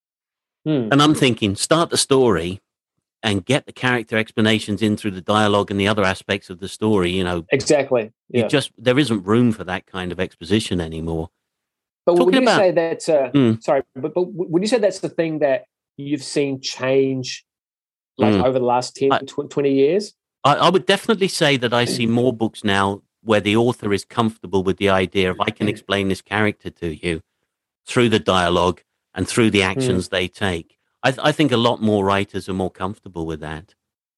Hmm. And I'm thinking, start the story and get the character explanations in through the dialogue and the other aspects of the story, you know. Exactly. Yeah. You just, there isn't room for that kind of exposition anymore. But Talking would you about, say that, uh, mm, sorry, but, but would you say that's the thing that you've seen change like mm, over the last ten, I, twenty years? I, I would definitely say that I see more books now where the author is comfortable with the idea of I can explain this character to you through the dialogue and through the actions mm. they take. I, th- I think a lot more writers are more comfortable with that.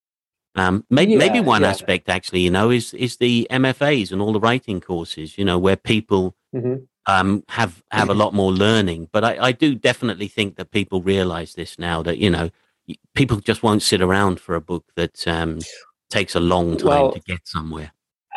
Um, maybe, yeah, maybe one yeah. aspect actually, you know, is is the M F As and all the writing courses, you know, where people mm-hmm. um, have have a lot more learning. But I, I do definitely think that people realize this now, that, you know, people just won't sit around for a book that um, takes a long time well, to get somewhere.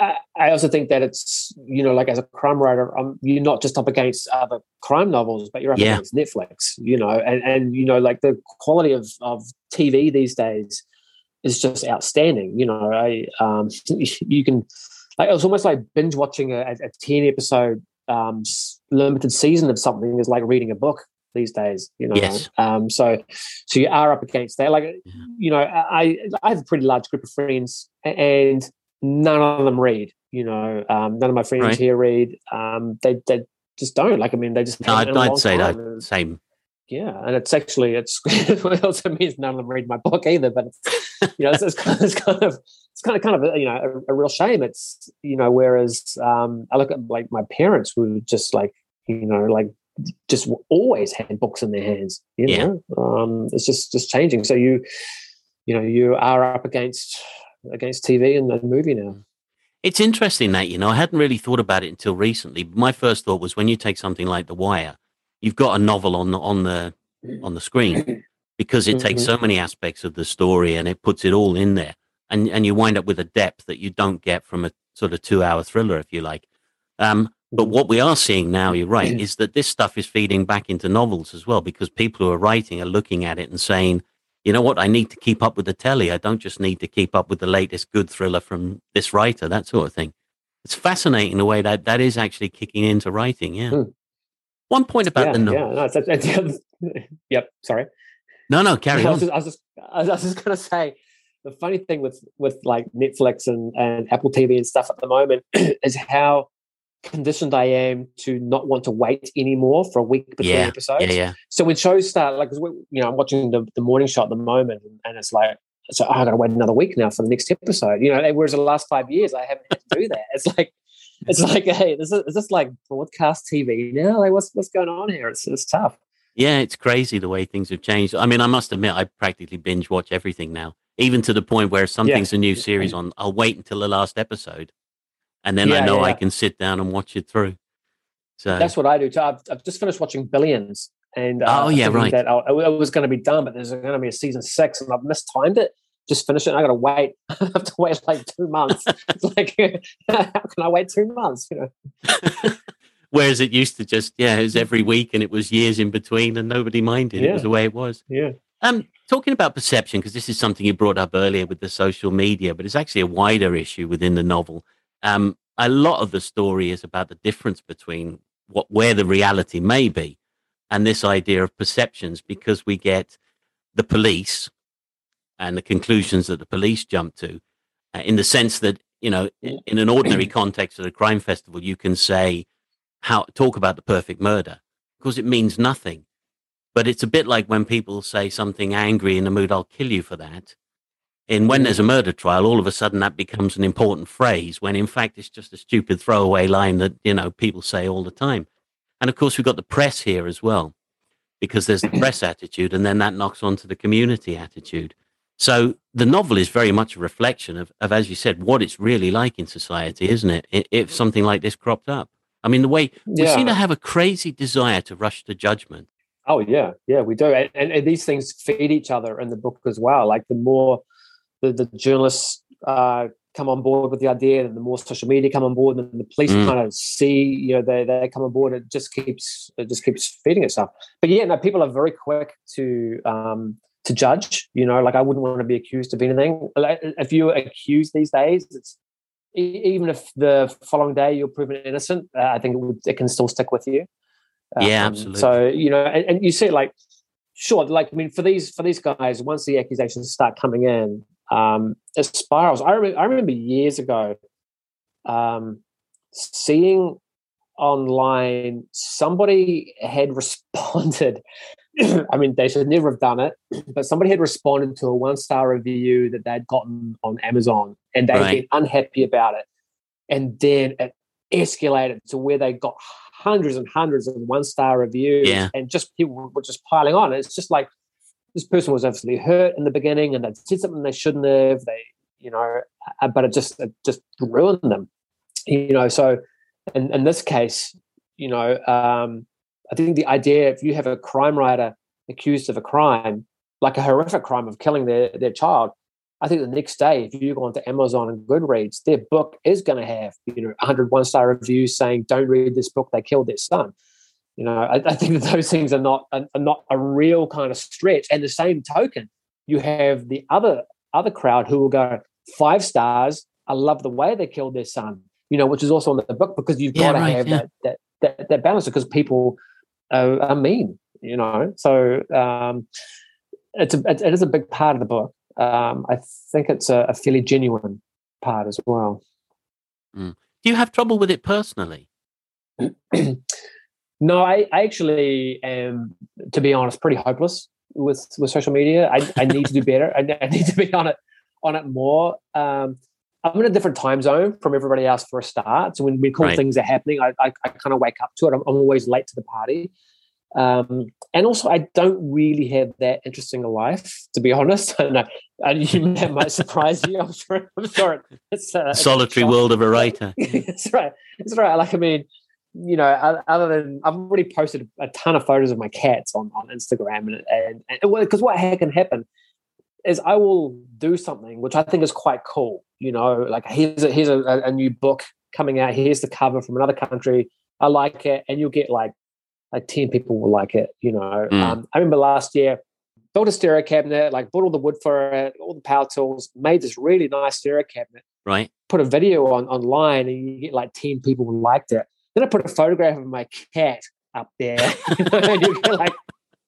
I also think that it's, you know, like as a crime writer, um, you're not just up against other crime novels, but you're up yeah. against Netflix, you know, and, and, you know, like the quality of, of T V these days is just outstanding. You know, I, um, you can, like, it was almost like binge watching a, a ten episode um, limited season of something is like reading a book these days, you know. Yes. Um, so, so you are up against that. Like, yeah. you know, I, I have a pretty large group of friends, and none of them read, you know, um, none of my friends right. here read. Um, they they just don't. Like, I mean, they just no, I'd, I'd say that and, same. Yeah, and it's actually it's it also means none of them read my book either. But it's, you know, it's, it's, kind of, it's kind of it's kind of kind of a, you know a, a real shame. It's, you know, whereas um, I look at like my parents who just like, you know, like just always had books in their hands. You yeah. know, um, it's just just changing. So you you know you are up against. against T V and the movie now. It's interesting that, you know, I hadn't really thought about it until recently. My first thought was when you take something like The Wire, you've got a novel on the on the on the screen because it mm-hmm. takes so many aspects of the story and it puts it all in there, and and you wind up with a depth that you don't get from a sort of two hour thriller, if you like. Um, but what we are seeing now, you're right, is that this stuff is feeding back into novels as well, because people who are writing are looking at it and saying, you know what, I need to keep up with the telly. I don't just need to keep up with the latest good thriller from this writer, that sort of thing. It's fascinating the way that that is actually kicking into writing, yeah. Mm. One point about yeah, the novel. Yeah, no, it's, it's, it's, yep, sorry. No, no, carry I on. Was just, I was just, I was just going to say, the funny thing with, with like Netflix and, and Apple T V and stuff at the moment is how conditioned I am to not want to wait anymore for a week between yeah, episodes. Yeah, yeah. So when shows start, like, you know, I'm watching the, the morning show at the moment, and, and it's like, so oh, I got to wait another week now for the next episode. You know, whereas the last five years I haven't had to do that. It's like, it's like, hey, is this, is this like broadcast T V now? Like, what's what's going on here? It's it's tough. Yeah, it's crazy the way things have changed. I mean, I must admit, I practically binge watch everything now, even to the point where if something's yeah. a new series on, I'll wait until the last episode. And then yeah, I know yeah, yeah. I can sit down and watch it through. So that's what I do too. I've, I've just finished watching Billions, and uh, oh yeah, right. That I, it was going to be done, but there's going to be a season six, and I've mistimed it. Just finished it. And I got to wait. I have to wait like two months. It's like, how can I wait two months? You know. Whereas it used to just yeah, it was every week, and it was years in between, and nobody minded. Yeah. It was the way it was. Yeah. Um, talking about perception, because this is something you brought up earlier with the social media, but it's actually a wider issue within the novel. Um, a lot of the story is about the difference between what where the reality may be and this idea of perceptions, because we get the police and the conclusions that the police jump to, uh, in the sense that, you know, in, in an ordinary context at a crime festival, you can say, how talk about the perfect murder. because it means nothing. But it's a bit like when people say something angry in the mood, I'll kill you for that. And when there's a murder trial, all of a sudden that becomes an important phrase, when in fact it's just a stupid throwaway line that, you know, people say all the time. And of course, we've got the press here as well, because there's the press attitude, and then that knocks onto the community attitude. So the novel is very much a reflection of, of, as you said, what it's really like in society, isn't it? If something like this cropped up. I mean, the way we yeah. seem to have a crazy desire to rush to judgment. Oh, yeah. Yeah, we do. And, and, and these things feed each other in the book as well. Like the more the, the journalists uh, come on board with the idea, and the more social media come on board, and the police mm. kind of see, you know, they, they come on board, it just keeps it just keeps feeding itself. But yeah, no, people are very quick to um, to judge, you know, like I wouldn't want to be accused of anything. Like, if you're accused these days, it's even if the following day you're proven innocent, uh, I think it, would, it can still stick with you. Yeah, um, absolutely. So, you know, and, and you see, like, sure, like, I mean, for these for these guys, once the accusations start coming in, um, it spirals. I remember, I remember years ago um, seeing online somebody had responded. I mean, they should never have done it, but somebody had responded to a one-star review that they'd gotten on Amazon, and they'd right. been unhappy about it. And then it escalated to where they got hundreds and hundreds of one-star reviews, yeah. and just people were just piling on. It's just like, this person was obviously hurt in the beginning, and they did something they shouldn't have. They, you know, but it just it just ruined them, you know. So, in, in this case, you know, um, I think the idea, if you have a crime writer accused of a crime, like a horrific crime of killing their their child, I think the next day, if you go onto Amazon and Goodreads, their book is going to have, you know, one hundred one-star reviews saying, "Don't read this book; they killed their son." You know, I, I think that those things are not are, are not a real kind of stretch. And the same token, you have the other other crowd who will go five stars. I love the way they killed their son. You know, which is also in the book, because you've yeah, got to right, have yeah. that, that that that balance, because people are, are mean. You know, so um, it's a it, it is a big part of the book. Um, I think it's a, a fairly genuine part as well. Mm. Do you have trouble with it personally? No, I, I actually am, to be honest, pretty hopeless with, with social media. I, I need to do better. I, I need to be on it on it more. Um, I'm in a different time zone from everybody else for a start. So when we call right. things are happening, I, I, I kind of wake up to it. I'm, I'm always late to the party. Um, and also, I don't really have that interesting a life, to be honest. And, uh, and you, that might surprise you. I'm sure. I'm sure it's a solitary it's world of a writer. That's right. That's right. Like, I mean, you know, other than I've already posted a ton of photos of my cats on, on Instagram, and and because what can happen is I will do something which I think is quite cool. You know, like here's a, here's a, a new book coming out. Here's the cover from another country. I like it, and you'll get like like ten people will like it. You know, mm. um, I remember last year built a stereo cabinet, like bought all the wood for it, all the power tools, made this really nice stereo cabinet. Right. Put a video on online, and you get like ten people who liked it. Then I put a photograph of my cat up there. You know, and you get like,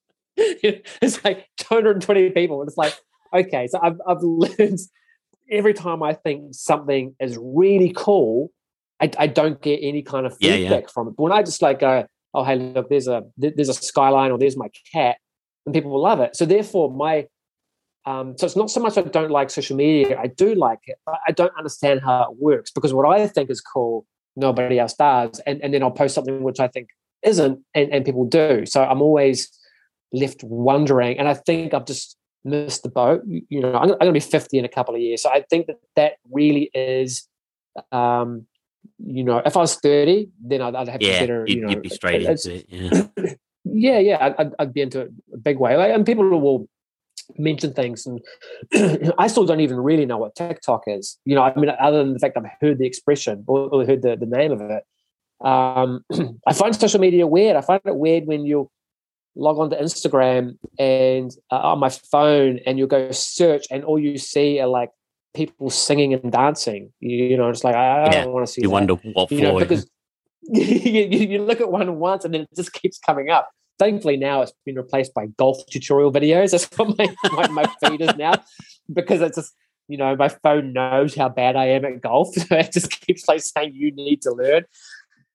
it's like two hundred twenty people. And it's like, okay, so I've, I've learned every time I think something is really cool, I, I don't get any kind of feedback yeah, yeah. from it. But when I just like go, oh, hey, look, there's a there's a skyline, or there's my cat, and people will love it. So therefore, my um, so it's not so much I don't like social media. I do like it, but I don't understand how it works, because what I think is cool, nobody else does, and, and then I'll post something which I think isn't, and, and people do. So I'm always left wondering, and I think I've just missed the boat. You know, I'm, I'm going to be fifty in a couple of years, so I think that that really is, um, you know, if I was thirty, then I'd, I'd have yeah, to better, you you'd, know, you'd be straight into it. Yeah, yeah, yeah, I'd, I'd be into it a big way, like, and people will mention things, and I still don't even really know what TikTok is. You know, I mean, other than the fact I've heard the expression or, or heard the, the name of it. Um, I find social media weird. I find it weird when you log on to Instagram and uh, on my phone, and you go search, and all you see are like people singing and dancing. You, you know, it's like I, I yeah. don't want to see. You that. wonder what you for? know, because you, you look at one once, and then it just keeps coming up. Thankfully, now it's been replaced by golf tutorial videos. That's what my, my, my feed is now, because it's just, you know, my phone knows how bad I am at golf. So it just keeps like saying you need to learn.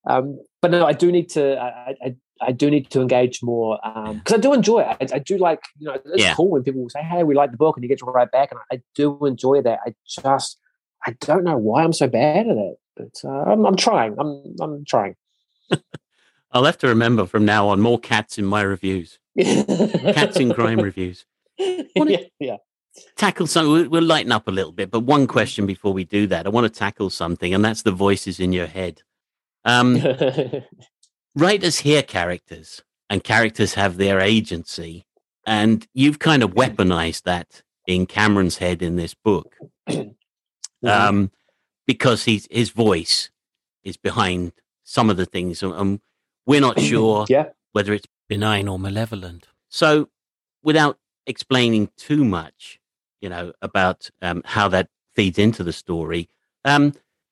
Um, but no, I do need to. I, I, I do need to engage more because um, I do enjoy it. I, I do like, you know, it's yeah. cool when people say, "Hey, we like the book," and you get to write back, and I, I do enjoy that. I just, I don't know why I'm so bad at it, but uh, I'm, I'm trying. I'm, I'm trying. I'll have to remember from now on more cats in my reviews, cats in crime reviews. Yeah, yeah. Tackle something. We'll, we'll lighten up a little bit, but one question before we do that, I want to tackle something, and that's the voices in your head. Um, writers hear characters, and characters have their agency, and you've kind of weaponized that in Cameron's head in this book, um, because he's, his voice is behind some of the things, and we're not sure yeah. whether it's benign or malevolent. So, without explaining too much, you know, about um, how that feeds into the story, um,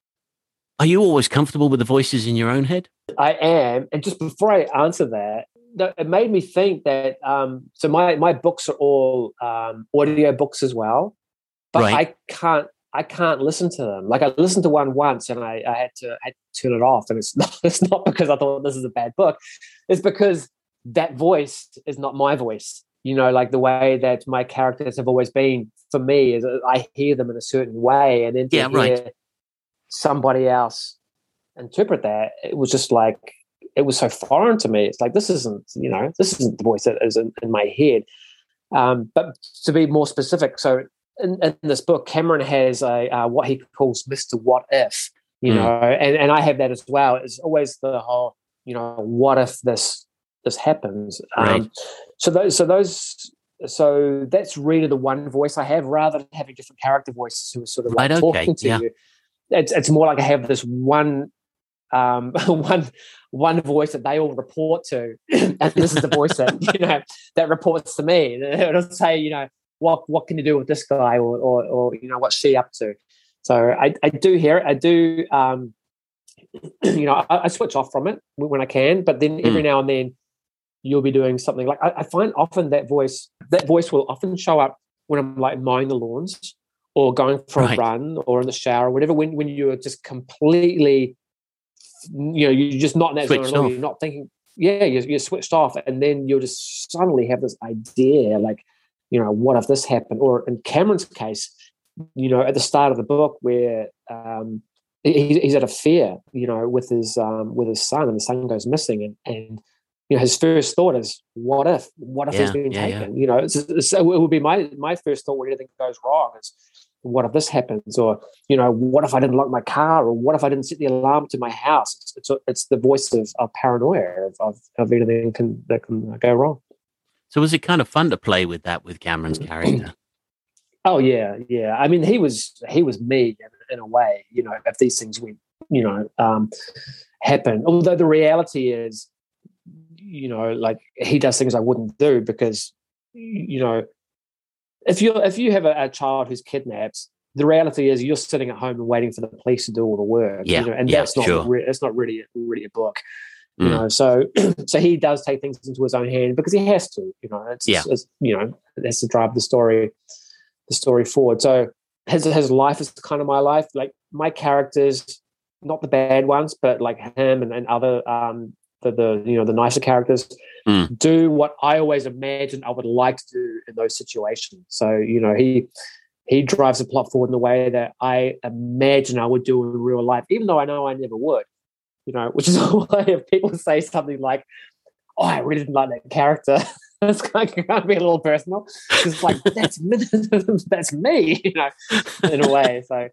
are you always comfortable with the voices in your own head? I am. And just before I answer that, it made me think that, um, so my, my books are all um, audio books as well, but right. I can't, I can't listen to them. Like I listened to one once and I, I had to, I had to turn it off. And it's not, it's not because I thought this is a bad book. It's because that voice is not my voice. You know, like the way that my characters have always been for me is I hear them in a certain way. And then to yeah, hear right. somebody else interpret that, it was just like, it was so foreign to me. It's like, this isn't, you know, this isn't the voice that is in, in my head. Um, but to be more specific, so in, in this book, Cameron has a uh, what he calls Mister What If, you mm. know, and, and I have that as well. It's always the whole, you know, what if this this happens? Right. Um, so those, so those, so that's really the one voice I have, rather than having different character voices who are sort of like right, talking okay. to yeah. you. It's it's more like I have this one. Um, one one voice that they all report to, and this is the voice that you know that reports to me. It'll say, you know, what what can you do with this guy, or or, or you know, what's she up to? So I, I do hear it. I do, um, you know, I, I switch off from it when I can, but then every mm. now and then you'll be doing something like I, I find often that voice that voice will often show up when I'm like mowing the lawns or going for right. a run or in the shower or whatever. When when you're just completely you know, you're just not in that switched zone at all. Off. You're not thinking, yeah, you're, you're switched off. And then you'll just suddenly have this idea, like, you know, what if this happened? Or in Cameron's case, you know, at the start of the book where um, he, he's at a fair, you know, with his um, with his son, and the son goes missing. And, and you know, his first thought is, what if? What if yeah, he's been yeah, taken? Yeah. You know, it's, it's, it would be my, my first thought when anything goes wrong is, what if this happens? Or, you know, what if I didn't lock my car? Or what if I didn't set the alarm to my house? It's it's, it's the voice of, of paranoia of, of, of anything can, that can go wrong. So was it kind of fun to play with that with Cameron's character? Oh, yeah, yeah. I mean, he was he was me in, in a way, you know, if these things went, you know, um, happen. Although the reality is, you know, like he does things I wouldn't do because, you know, If you if you have a, a child who's kidnapped, the reality is you're sitting at home and waiting for the police to do all the work. Yeah, you know, and yeah, that's not sure. re- that's not really really a book. You Mm. know, so so he does take things into his own hand because he has to. You know, it's, Yeah. it's you know, it has to drive the story the story forward. So his his life is kind of my life. Like my characters, not the bad ones, but like him and, and other um the, the you know the nicer characters. Mm. Do what I always imagined I would like to do in those situations. So, you know, he he drives the plot forward in the way that I imagine I would do in real life, even though I know I never would, you know, which is why if people say something like, oh, I really didn't like that character, it's kind of, kind of be a little personal. It's like, that's, that's me, you know, in a way. So,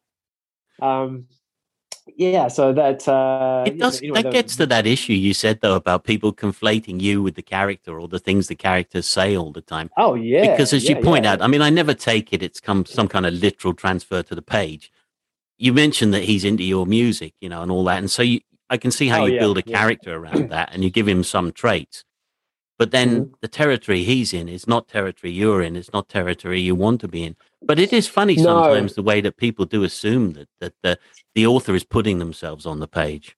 um, yeah, so that uh, it does. Anyway, that the, gets to that issue you said though about people conflating you with the character or the things the characters say all the time. Oh yeah, because as yeah, you point yeah. out, I mean, I never take it. It's come some kind of literal transfer to the page. You mentioned that he's into your music, you know, and all that, and so you, I can see how Oh, you yeah, build a yeah. character around that, and you give him some traits. But then Mhm. the territory he's in is not territory you're in. It's not territory you want to be in. But it is funny No. sometimes the way that people do assume that that the the author is putting themselves on the page.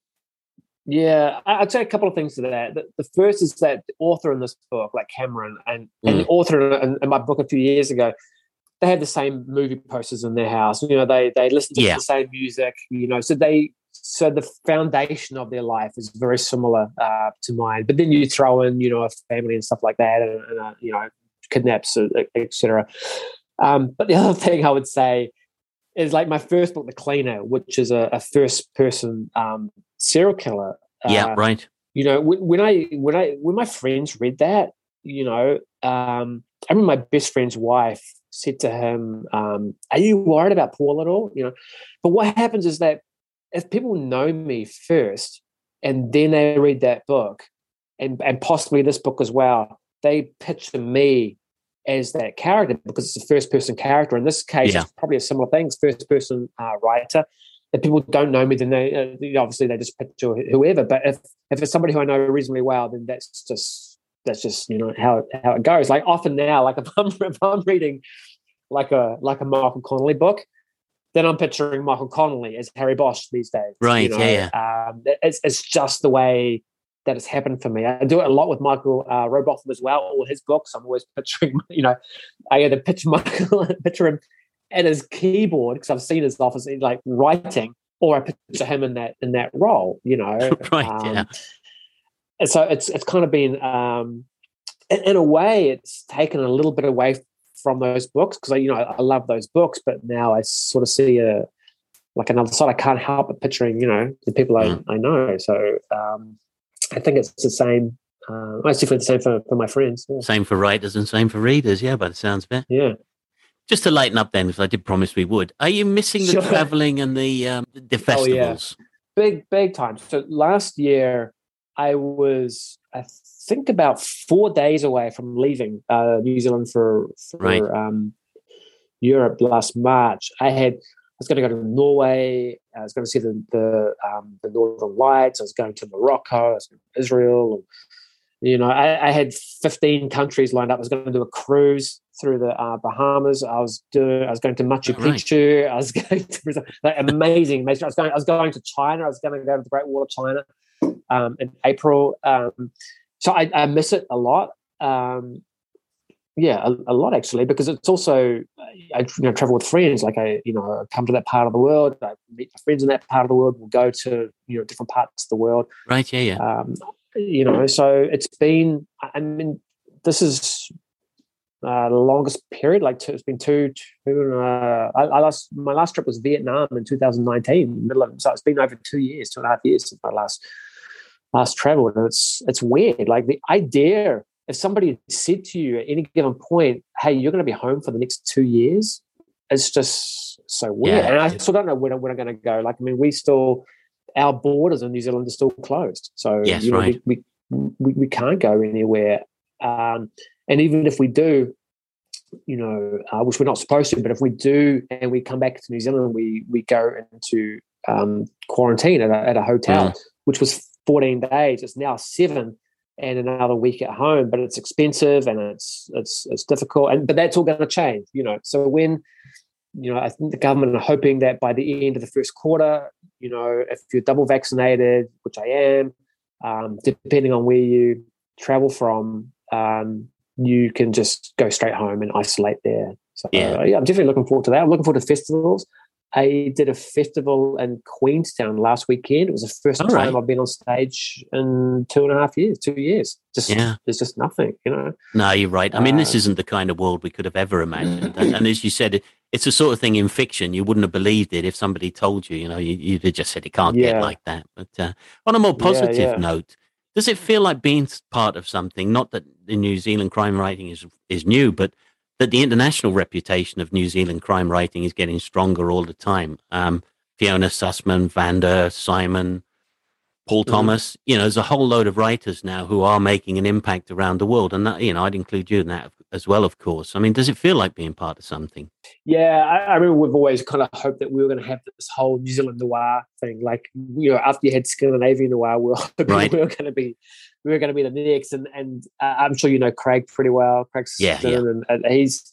Yeah, I- I'd say a couple of things to that. The, the first is that the author in this book, like Cameron, and, and the author in, in my book a few years ago, they had the same movie posters in their house. You know, they they listened to Yeah. the same music. You know, so they so the foundation of their life is very similar uh, to mine. But then you throw in, you know, a family and stuff like that, and, and uh, you know, kidnaps, et cetera. Um, but the other thing I would say is like my first book, The Cleaner, which is a, a first-person um, serial killer. Yeah, uh, right. You know, when, when I when I when my friends read that, you know, um, I remember my best friend's wife said to him, um, "Are you worried about Paul at all?" You know, but what happens is that if people know me first and then they read that book, and and possibly this book as well, they picture me as that character because it's a first-person character. In this case, yeah. It's probably a similar thing. It's first-person uh, writer. If people don't know me, then they uh, obviously they just picture whoever. But if if it's somebody who I know reasonably well, then that's just that's just you know how how it goes. Like often now, like if I'm if I'm reading like a like a Michael Connelly book, then I'm picturing Michael Connelly as Harry Bosch these days. Right? You know? Yeah. yeah. Um, it's it's just the way that has happened for me. I do it a lot with Michael uh, Robotham as well. All his books, I'm always picturing. You know, I either picture Michael, picture him at his keyboard because I've seen his office like writing, or I picture him in that in that role. You know, right? Um, yeah. And so it's it's kind of been, um, in, in a way, it's taken a little bit away from those books because I, you know, I, I love those books, but now I sort of see a like another side. I can't help but picturing, you know, the people mm. I, I know. So. Um, I think it's the same. Uh, it's definitely the same for, for my friends. Yeah. Same for writers and same for readers. Yeah, by the sounds of it. Yeah. Just to lighten up then, because I did promise we would. Are you missing the sure. traveling and the um, the festivals? Oh, yeah. Big, big time. So last year, I was, I think, about four days away from leaving uh, New Zealand for, for right. um, Europe last March. I had. I was going to go to Norway. I was going to see the the, um, the Northern Lights. I was going to Morocco. I was going to Israel. And, you know, I, I had fifteen countries lined up. I was going to do a cruise through the uh, Bahamas. I was doing. I was going to Machu Picchu. Right. I was going to Brazil. Like, amazing, amazing. I was going. I was going to China. I was going to go to the Great Wall of China um, in April. Um, so I, I miss it a lot. Um, Yeah, a, a lot actually, because it's also I you know travel with friends. Like I, you know, come to that part of the world. I meet my friends in that part of the world. We'll go to you know different parts of the world. Right. Yeah. Yeah. Um, you know, so it's been. I mean, this is uh, the longest period. Like two, it's been two. two uh, I, I last my last trip was Vietnam in two thousand nineteen. Middle of so it's been over two years, two and a half years since my last last travel, and it's it's weird. Like the idea. If somebody said to you at any given point, hey, you're going to be home for the next two years, it's just so weird. Yeah. And I still don't know when, when I'm going to go. Like, I mean, we still, our borders in New Zealand are still closed. So, yes, you know, right. we, we, we can't go anywhere. Um, and even if we do, you know, uh, which we're not supposed to, but if we do and we come back to New Zealand, we we go into um, quarantine at a, at a hotel, mm. which was fourteen days. It's now seven. And another week at home, but it's expensive and it's it's it's difficult. And but that's all going to change, you know. So when you know, I think the government are hoping that by the end of the first quarter, you know, if you're double vaccinated, which I am, um, depending on where you travel from, um, you can just go straight home and isolate there. So yeah. Uh, yeah, I'm definitely looking forward to that. I'm looking forward to festivals. I did a festival in Queenstown last weekend. It was the first All time right. I've been on stage in two and a half years, two years. Just yeah. There's just nothing, you know. No, you're right. I mean, uh, this isn't the kind of world we could have ever imagined. and, and as you said, it, it's the sort of thing in fiction you wouldn't have believed it if somebody told you. You know, you, you'd have just said it can't yeah. get like that. But uh, on a more positive yeah, yeah. note, does it feel like being part of something? Not that the New Zealand crime writing is is new, but that the international reputation of New Zealand crime writing is getting stronger all the time. Um, Fiona Sussman, Vanda, Simon, Paul mm-hmm. Thomas, you know, there's a whole load of writers now who are making an impact around the world. And that, you know, I'd include you in that as well, of course. I mean, does it feel like being part of something? Yeah, I, I remember we've always kind of hoped that we were going to have this whole New Zealand noir thing. Like, you know, after you had Scandinavian noir, we were hoping right. we were going to be we were going to be the next. And and uh, I'm sure you know Craig pretty well. Craig's yeah, yeah. And, and he's,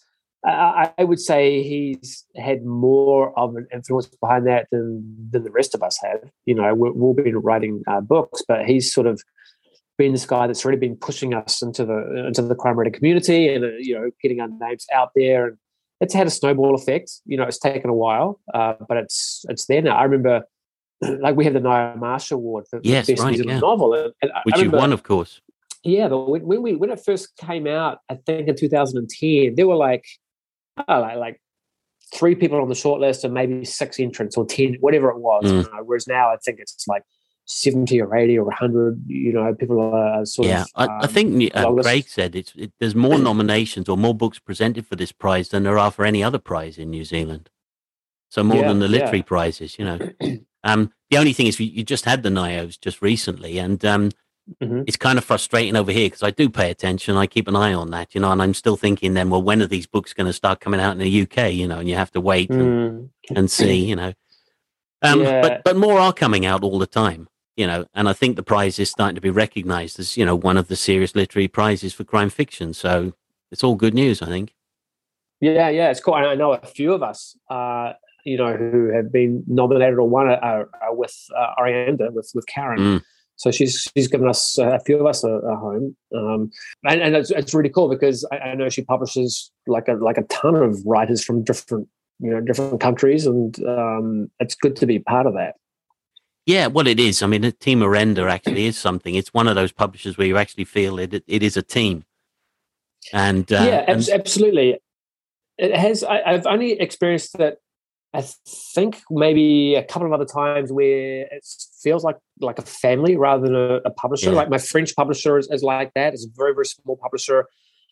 I, I would say he's had more of an influence behind that than than the rest of us have. You know, we, we've been writing uh, books, but he's sort of been this guy that's really been pushing us into the into the crime writing community and uh, you know, getting our names out there. And it's had a snowball effect. You know, it's taken a while, uh, but it's it's there now. I remember like we have the Ngaio Marsh Award for, yes, for Best right, New Zealand yeah. Novel. And, and Which I you've won, of course. Yeah, but when, when we when it first came out, I think in two thousand ten, there were like, oh, like, like three people on the shortlist and maybe six entrants or ten, whatever it was. Mm. You know, whereas now I think it's like seventy or eighty or one hundred, you know, people are sort yeah, of... Yeah, um, I, I think uh, Craig said it's, it, there's more nominations or more books presented for this prize than there are for any other prize in New Zealand. So more yeah, than the literary yeah. prizes, you know. um, the only thing is you, you just had the Ngaios just recently, and um, mm-hmm. it's kind of frustrating over here because I do pay attention. I keep an eye on that, you know, and I'm still thinking then, well, when are these books going to start coming out in the U K, you know, and you have to wait and, mm. and see, you know. Um, yeah. But but more are coming out all the time, you know, and I think the prize is starting to be recognised as, you know, one of the serious literary prizes for crime fiction. So it's all good news, I think. Yeah, yeah, it's cool. I know a few of us, uh, you know, who have been nominated or won are, are with uh, Arianda, with with Karen. Mm. So she's she's given us uh, a few of us a, a home, um, and, and it's, it's really cool because I, I know she publishes like a like a ton of writers from different you know different countries, and um, it's good to be part of that. Yeah, well, it is. I mean, Team Arenda actually is something. It's one of those publishers where you actually feel it. It, it is a team, and uh, yeah, and, absolutely. It has. I, I've only experienced that. I think maybe a couple of other times where it feels like like a family rather than a, a publisher. Yeah. Like my French publisher is, is like that. It's a very, very small publisher,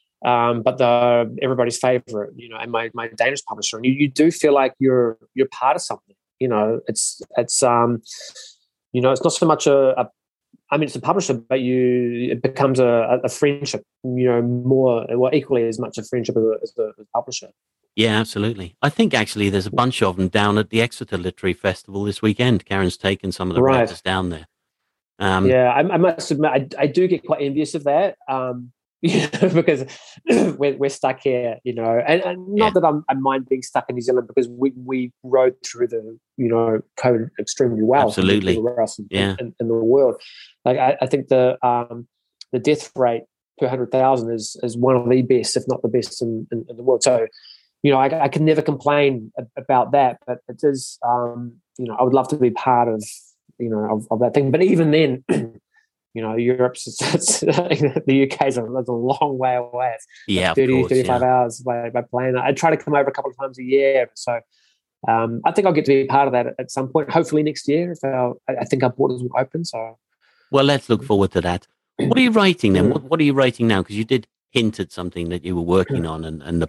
um, but the everybody's favorite, you know. And my, my Danish publisher, and you, you do feel like you're you're part of something. You know, it's it's um, you know, it's not so much a, a I mean, it's a publisher, but you it becomes a, a friendship. You know, more well, equally as much a friendship as a, as a, as a publisher. Yeah, absolutely. I think actually there's a bunch of them down at the Exeter Literary Festival this weekend. Karen's taken some of the right. writers down there. Um, yeah, I, I must admit, I, I do get quite envious of that um, because we're, we're stuck here, you know, and, and not yeah. that I'm, I mind being stuck in New Zealand because we, we rode through the, you know, COVID extremely well. Absolutely. Else in, yeah. in, in the world. Like I, I think the um, the death rate per one hundred thousand is, is one of the best, if not the best in, in, in the world. So, you know, I, I can never complain about that, but it is, um, you know, I would love to be part of, you know, of, of that thing. But even then, you know, Europe's, it's, the U K is a, a long way away. It's yeah, thirty, course, thirty-five yeah. hours by, by plane. I try to come over a couple of times a year. So um, I think I'll get to be part of that at, at some point, hopefully next year, if our, I think our borders will open. So, well, let's look forward to that. What are you writing then? What, what are you writing now? Because you did hint at something that you were working on and, and the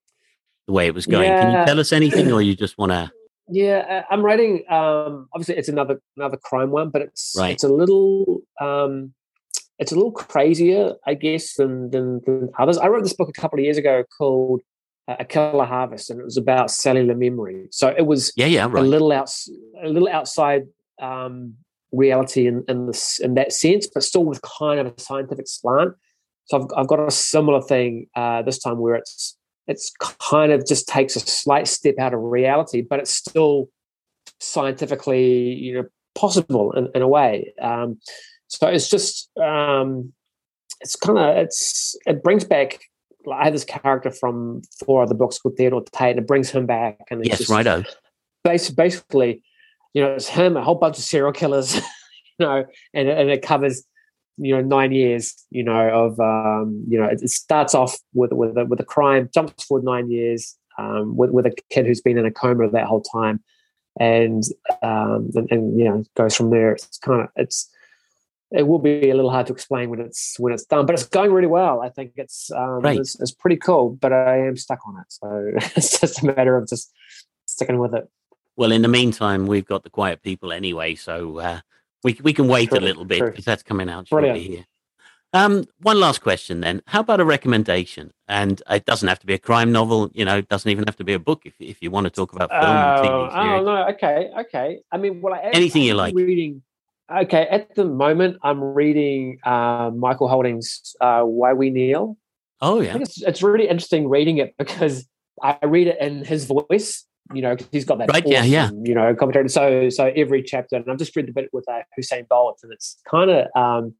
the way it was going. Yeah. Can you tell us anything, or you just want to? Yeah, I'm writing. Um, obviously, it's another another crime one, but it's right. it's a little um, it's a little crazier, I guess, than, than than others. I wrote this book a couple of years ago called uh, A Killer Harvest, and it was about cellular memory. So it was yeah, yeah, right. a little out, a little outside um, reality in in, this, in that sense, but still with kind of a scientific slant. So I've I've got a similar thing uh, this time where it's. It's kind of just takes a slight step out of reality, but it's still scientifically, you know, possible in, in a way. Um, so it's just, um, it's kind of, it's, it brings back, I had this character from four other books called Theodore Tate, and it brings him back. And it's yes, just, righto. Basically, basically, you know, it's him, a whole bunch of serial killers, you know, and, and it covers, you know, nine years, you know, of, um, you know, it, it starts off with with a, with a crime, jumps forward nine years um, with, with a kid who's been in a coma that whole time. And, um, and, and, you know, goes from there. It's kind of, it's, it will be a little hard to explain when it's, when it's done, but it's going really well. I think it's, um, right. it's, it's pretty cool, but I am stuck on it. So it's just a matter of just sticking with it. Well, in the meantime, we've got The Quiet People anyway. So, uh, We we can wait true, a little bit because that's coming out Brilliant. shortly here. Um, one last question then. How about a recommendation? And it doesn't have to be a crime novel. You know, it doesn't even have to be a book if if you want to talk about film uh, or T V series. Oh, no. Okay. Okay. I mean, well, I am, anything you I'm like. Reading. Okay. At the moment, I'm reading uh, Michael Holding's uh, Why We Kneel. Oh, yeah. I think it's, it's really interesting reading it because I read it in his voice. You know, he's got that right, awesome, yeah, yeah. you know, commentary. So, so every chapter, and I've just read a bit with uh, Hussein Bolt, and it's kind of, um,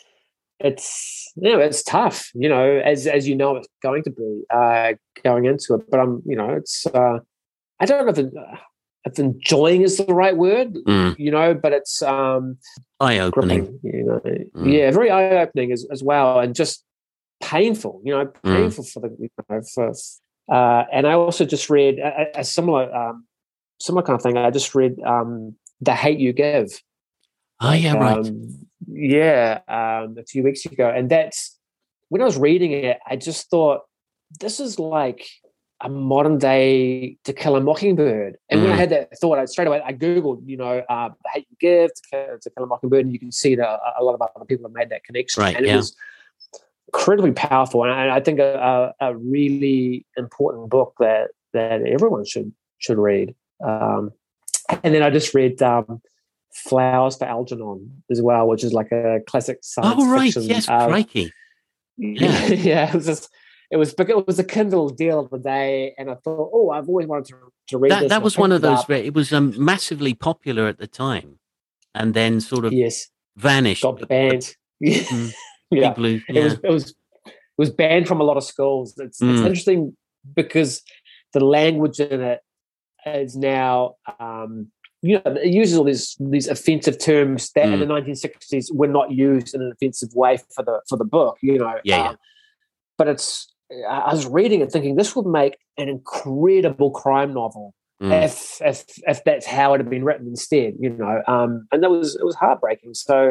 it's, you know, it's tough, you know, as as you know, it's going to be uh, going into it. But I'm, you know, it's, uh, I don't know if, it, uh, if enjoying is the right word, mm. you know, but it's um, eye-opening. Gripping, you know, mm. yeah, very eye-opening as, as well, and just painful, you know, painful mm. for the, you know, for. Uh, and I also just read a, a similar, um, similar kind of thing. I just read um, "The Hate You Give." Oh yeah, right. Um, yeah, um, a few weeks ago, and that's when I was reading it. I just thought this is like a modern day To Kill a Mockingbird. And mm. when I had that thought, I straight away I googled, you know, uh, "The Hate You Give," to kill, to kill a Mockingbird, and you can see that a, a lot of other people have made that connection. Right, and yeah. it was incredibly powerful, and I, I think a, a, a really important book that that everyone should should read. Um, and then I just read um, "Flowers for Algernon" as well, which is like a classic science oh, right. fiction. Yes, uh, crikey. Yeah, yeah. It was just, it was it was a Kindle deal of the day, and I thought, oh, I've always wanted to, to read that. this. That was one of it those. up. It was um, massively popular at the time, and then sort of yes, vanished. got banned. Mm, yeah, who, yeah. it was it was it was banned from a lot of schools. It's, mm. it's interesting because the language in it is now. Um, You know, it uses all these these offensive terms that mm. in the nineteen sixties were not used in an offensive way for the for the book. You know, yeah, um, yeah. But it's. I was reading it, thinking this would make an incredible crime novel mm. if if if that's how it had been written instead. You know, um, and that was it was heartbreaking. So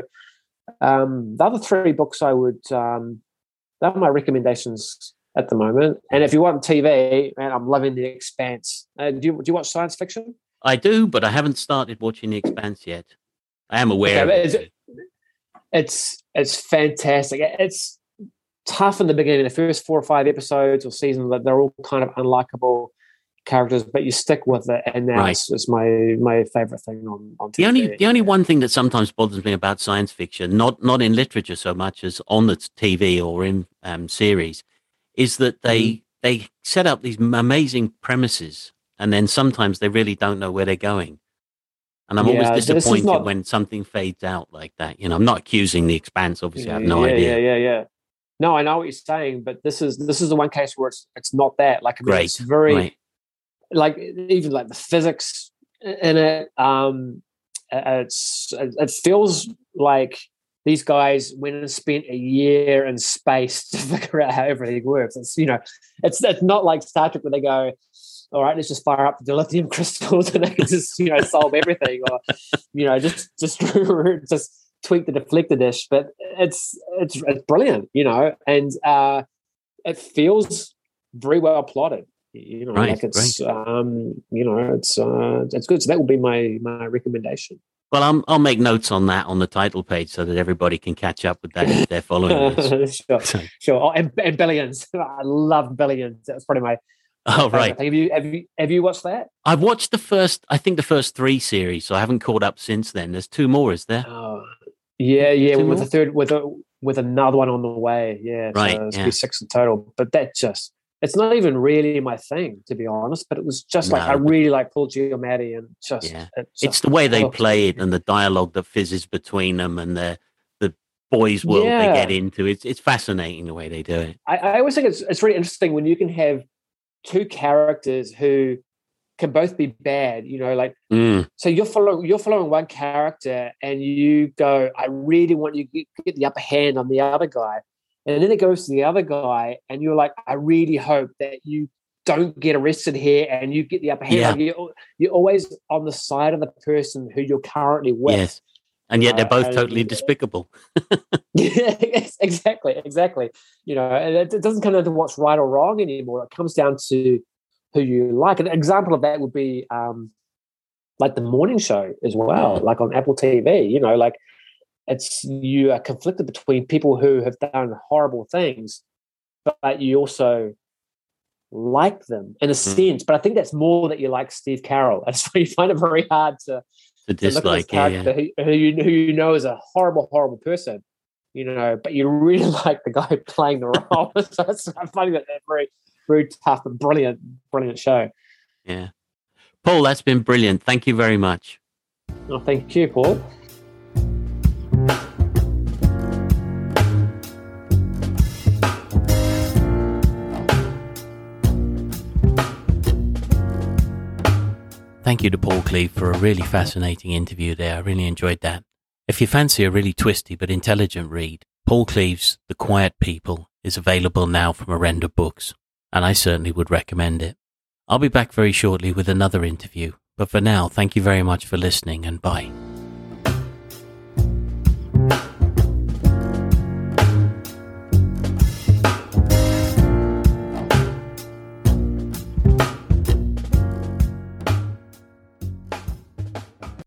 um, the other three books I would um, that are my recommendations at the moment. And if you want T V, man, I'm loving The Expanse. Uh, do you do you watch science fiction? I do, but I haven't started watching The Expanse yet. I am aware okay, of it. It's, it's it's fantastic. It's tough in the beginning. The first four or five episodes or seasons, they're all kind of unlikable characters, but you stick with it, and now right. it's, it's my my favorite thing on, on T V. The only the only one thing that sometimes bothers me about science fiction, not not in literature so much as on the T V or in um, series, is that they mm. they set up these amazing premises. And then sometimes they really don't know where they're going. And I'm yeah, always disappointed not... when something fades out like that. You know, I'm not accusing The Expanse. Obviously, I have no yeah, idea. Yeah, yeah, yeah. No, I know what you're saying, but this is this is the one case where it's it's not that. Like, I mean, Great. It's very, right. like, even like the physics in it. Um, it's it feels like these guys went and spent a year in space to figure out how everything works. It's you know, it's it's not like Star Trek where they go, all right, let's just fire up the lithium crystals and they can just, you know, solve everything, or, you know, just just just tweak the deflector dish. But it's it's it's brilliant, you know, and uh, it feels very well plotted, you know, right, like it's right. um, you know, it's uh, it's good. So that would be my my recommendation. Well, I'm, I'll make notes on that on the title page so that everybody can catch up with that if they're following this. sure, sure. Oh, and, and Billions, I love Billions. That's probably my. Oh, right. Have you have you have you watched that? I've watched the first, I think the first three series, so I haven't caught up since then. There's two more, is there? Oh, yeah, yeah. Two with more? a third, with a with another one on the way. Yeah, right. So it's yeah. be six in total. But that just, it's not even really my thing, to be honest. But it was just no. like I really like Paul Giamatti, and just, yeah. it just it's the way they oh, play it and the dialogue that fizzes between them and the the boys' world yeah. they get into. It's it's fascinating the way they do it. I, I always think it's it's really interesting when you can have two characters who can both be bad, you know, like mm. so you're following you're following one character and you go, I really want you to get the upper hand on the other guy, and then it goes to the other guy, and you're like, I really hope that you don't get arrested here and you get the upper hand. Yeah. Like you're, you're always on the side of the person who you're currently with. Yes. And yet they're both uh, totally and, despicable. Yeah, exactly, exactly. You know, and it, it doesn't come down to what's right or wrong anymore. It comes down to who you like. An example of that would be um, like the morning show as well, like on Apple T V. You know, like it's you are conflicted between people who have done horrible things, but you also like them in a mm. sense. But I think that's more that you like Steve Carell, and so you find it very hard to. The dislike, yeah, yeah. Who, who, you, who you know is a horrible, horrible person, you know, but you really like the guy playing the role. So it's, I'm finding that a very, very tough and brilliant, brilliant show. Yeah. Paul, that's been brilliant. Thank you very much. Oh, thank you, Paul. Thank you to Paul Cleave for a really fascinating interview there. I really enjoyed that. If you fancy a really twisty but intelligent read, Paul Cleave's The Quiet People is available now from Orenda Books, and I certainly would recommend it. I'll be back very shortly with another interview, but for now, thank you very much for listening, and bye.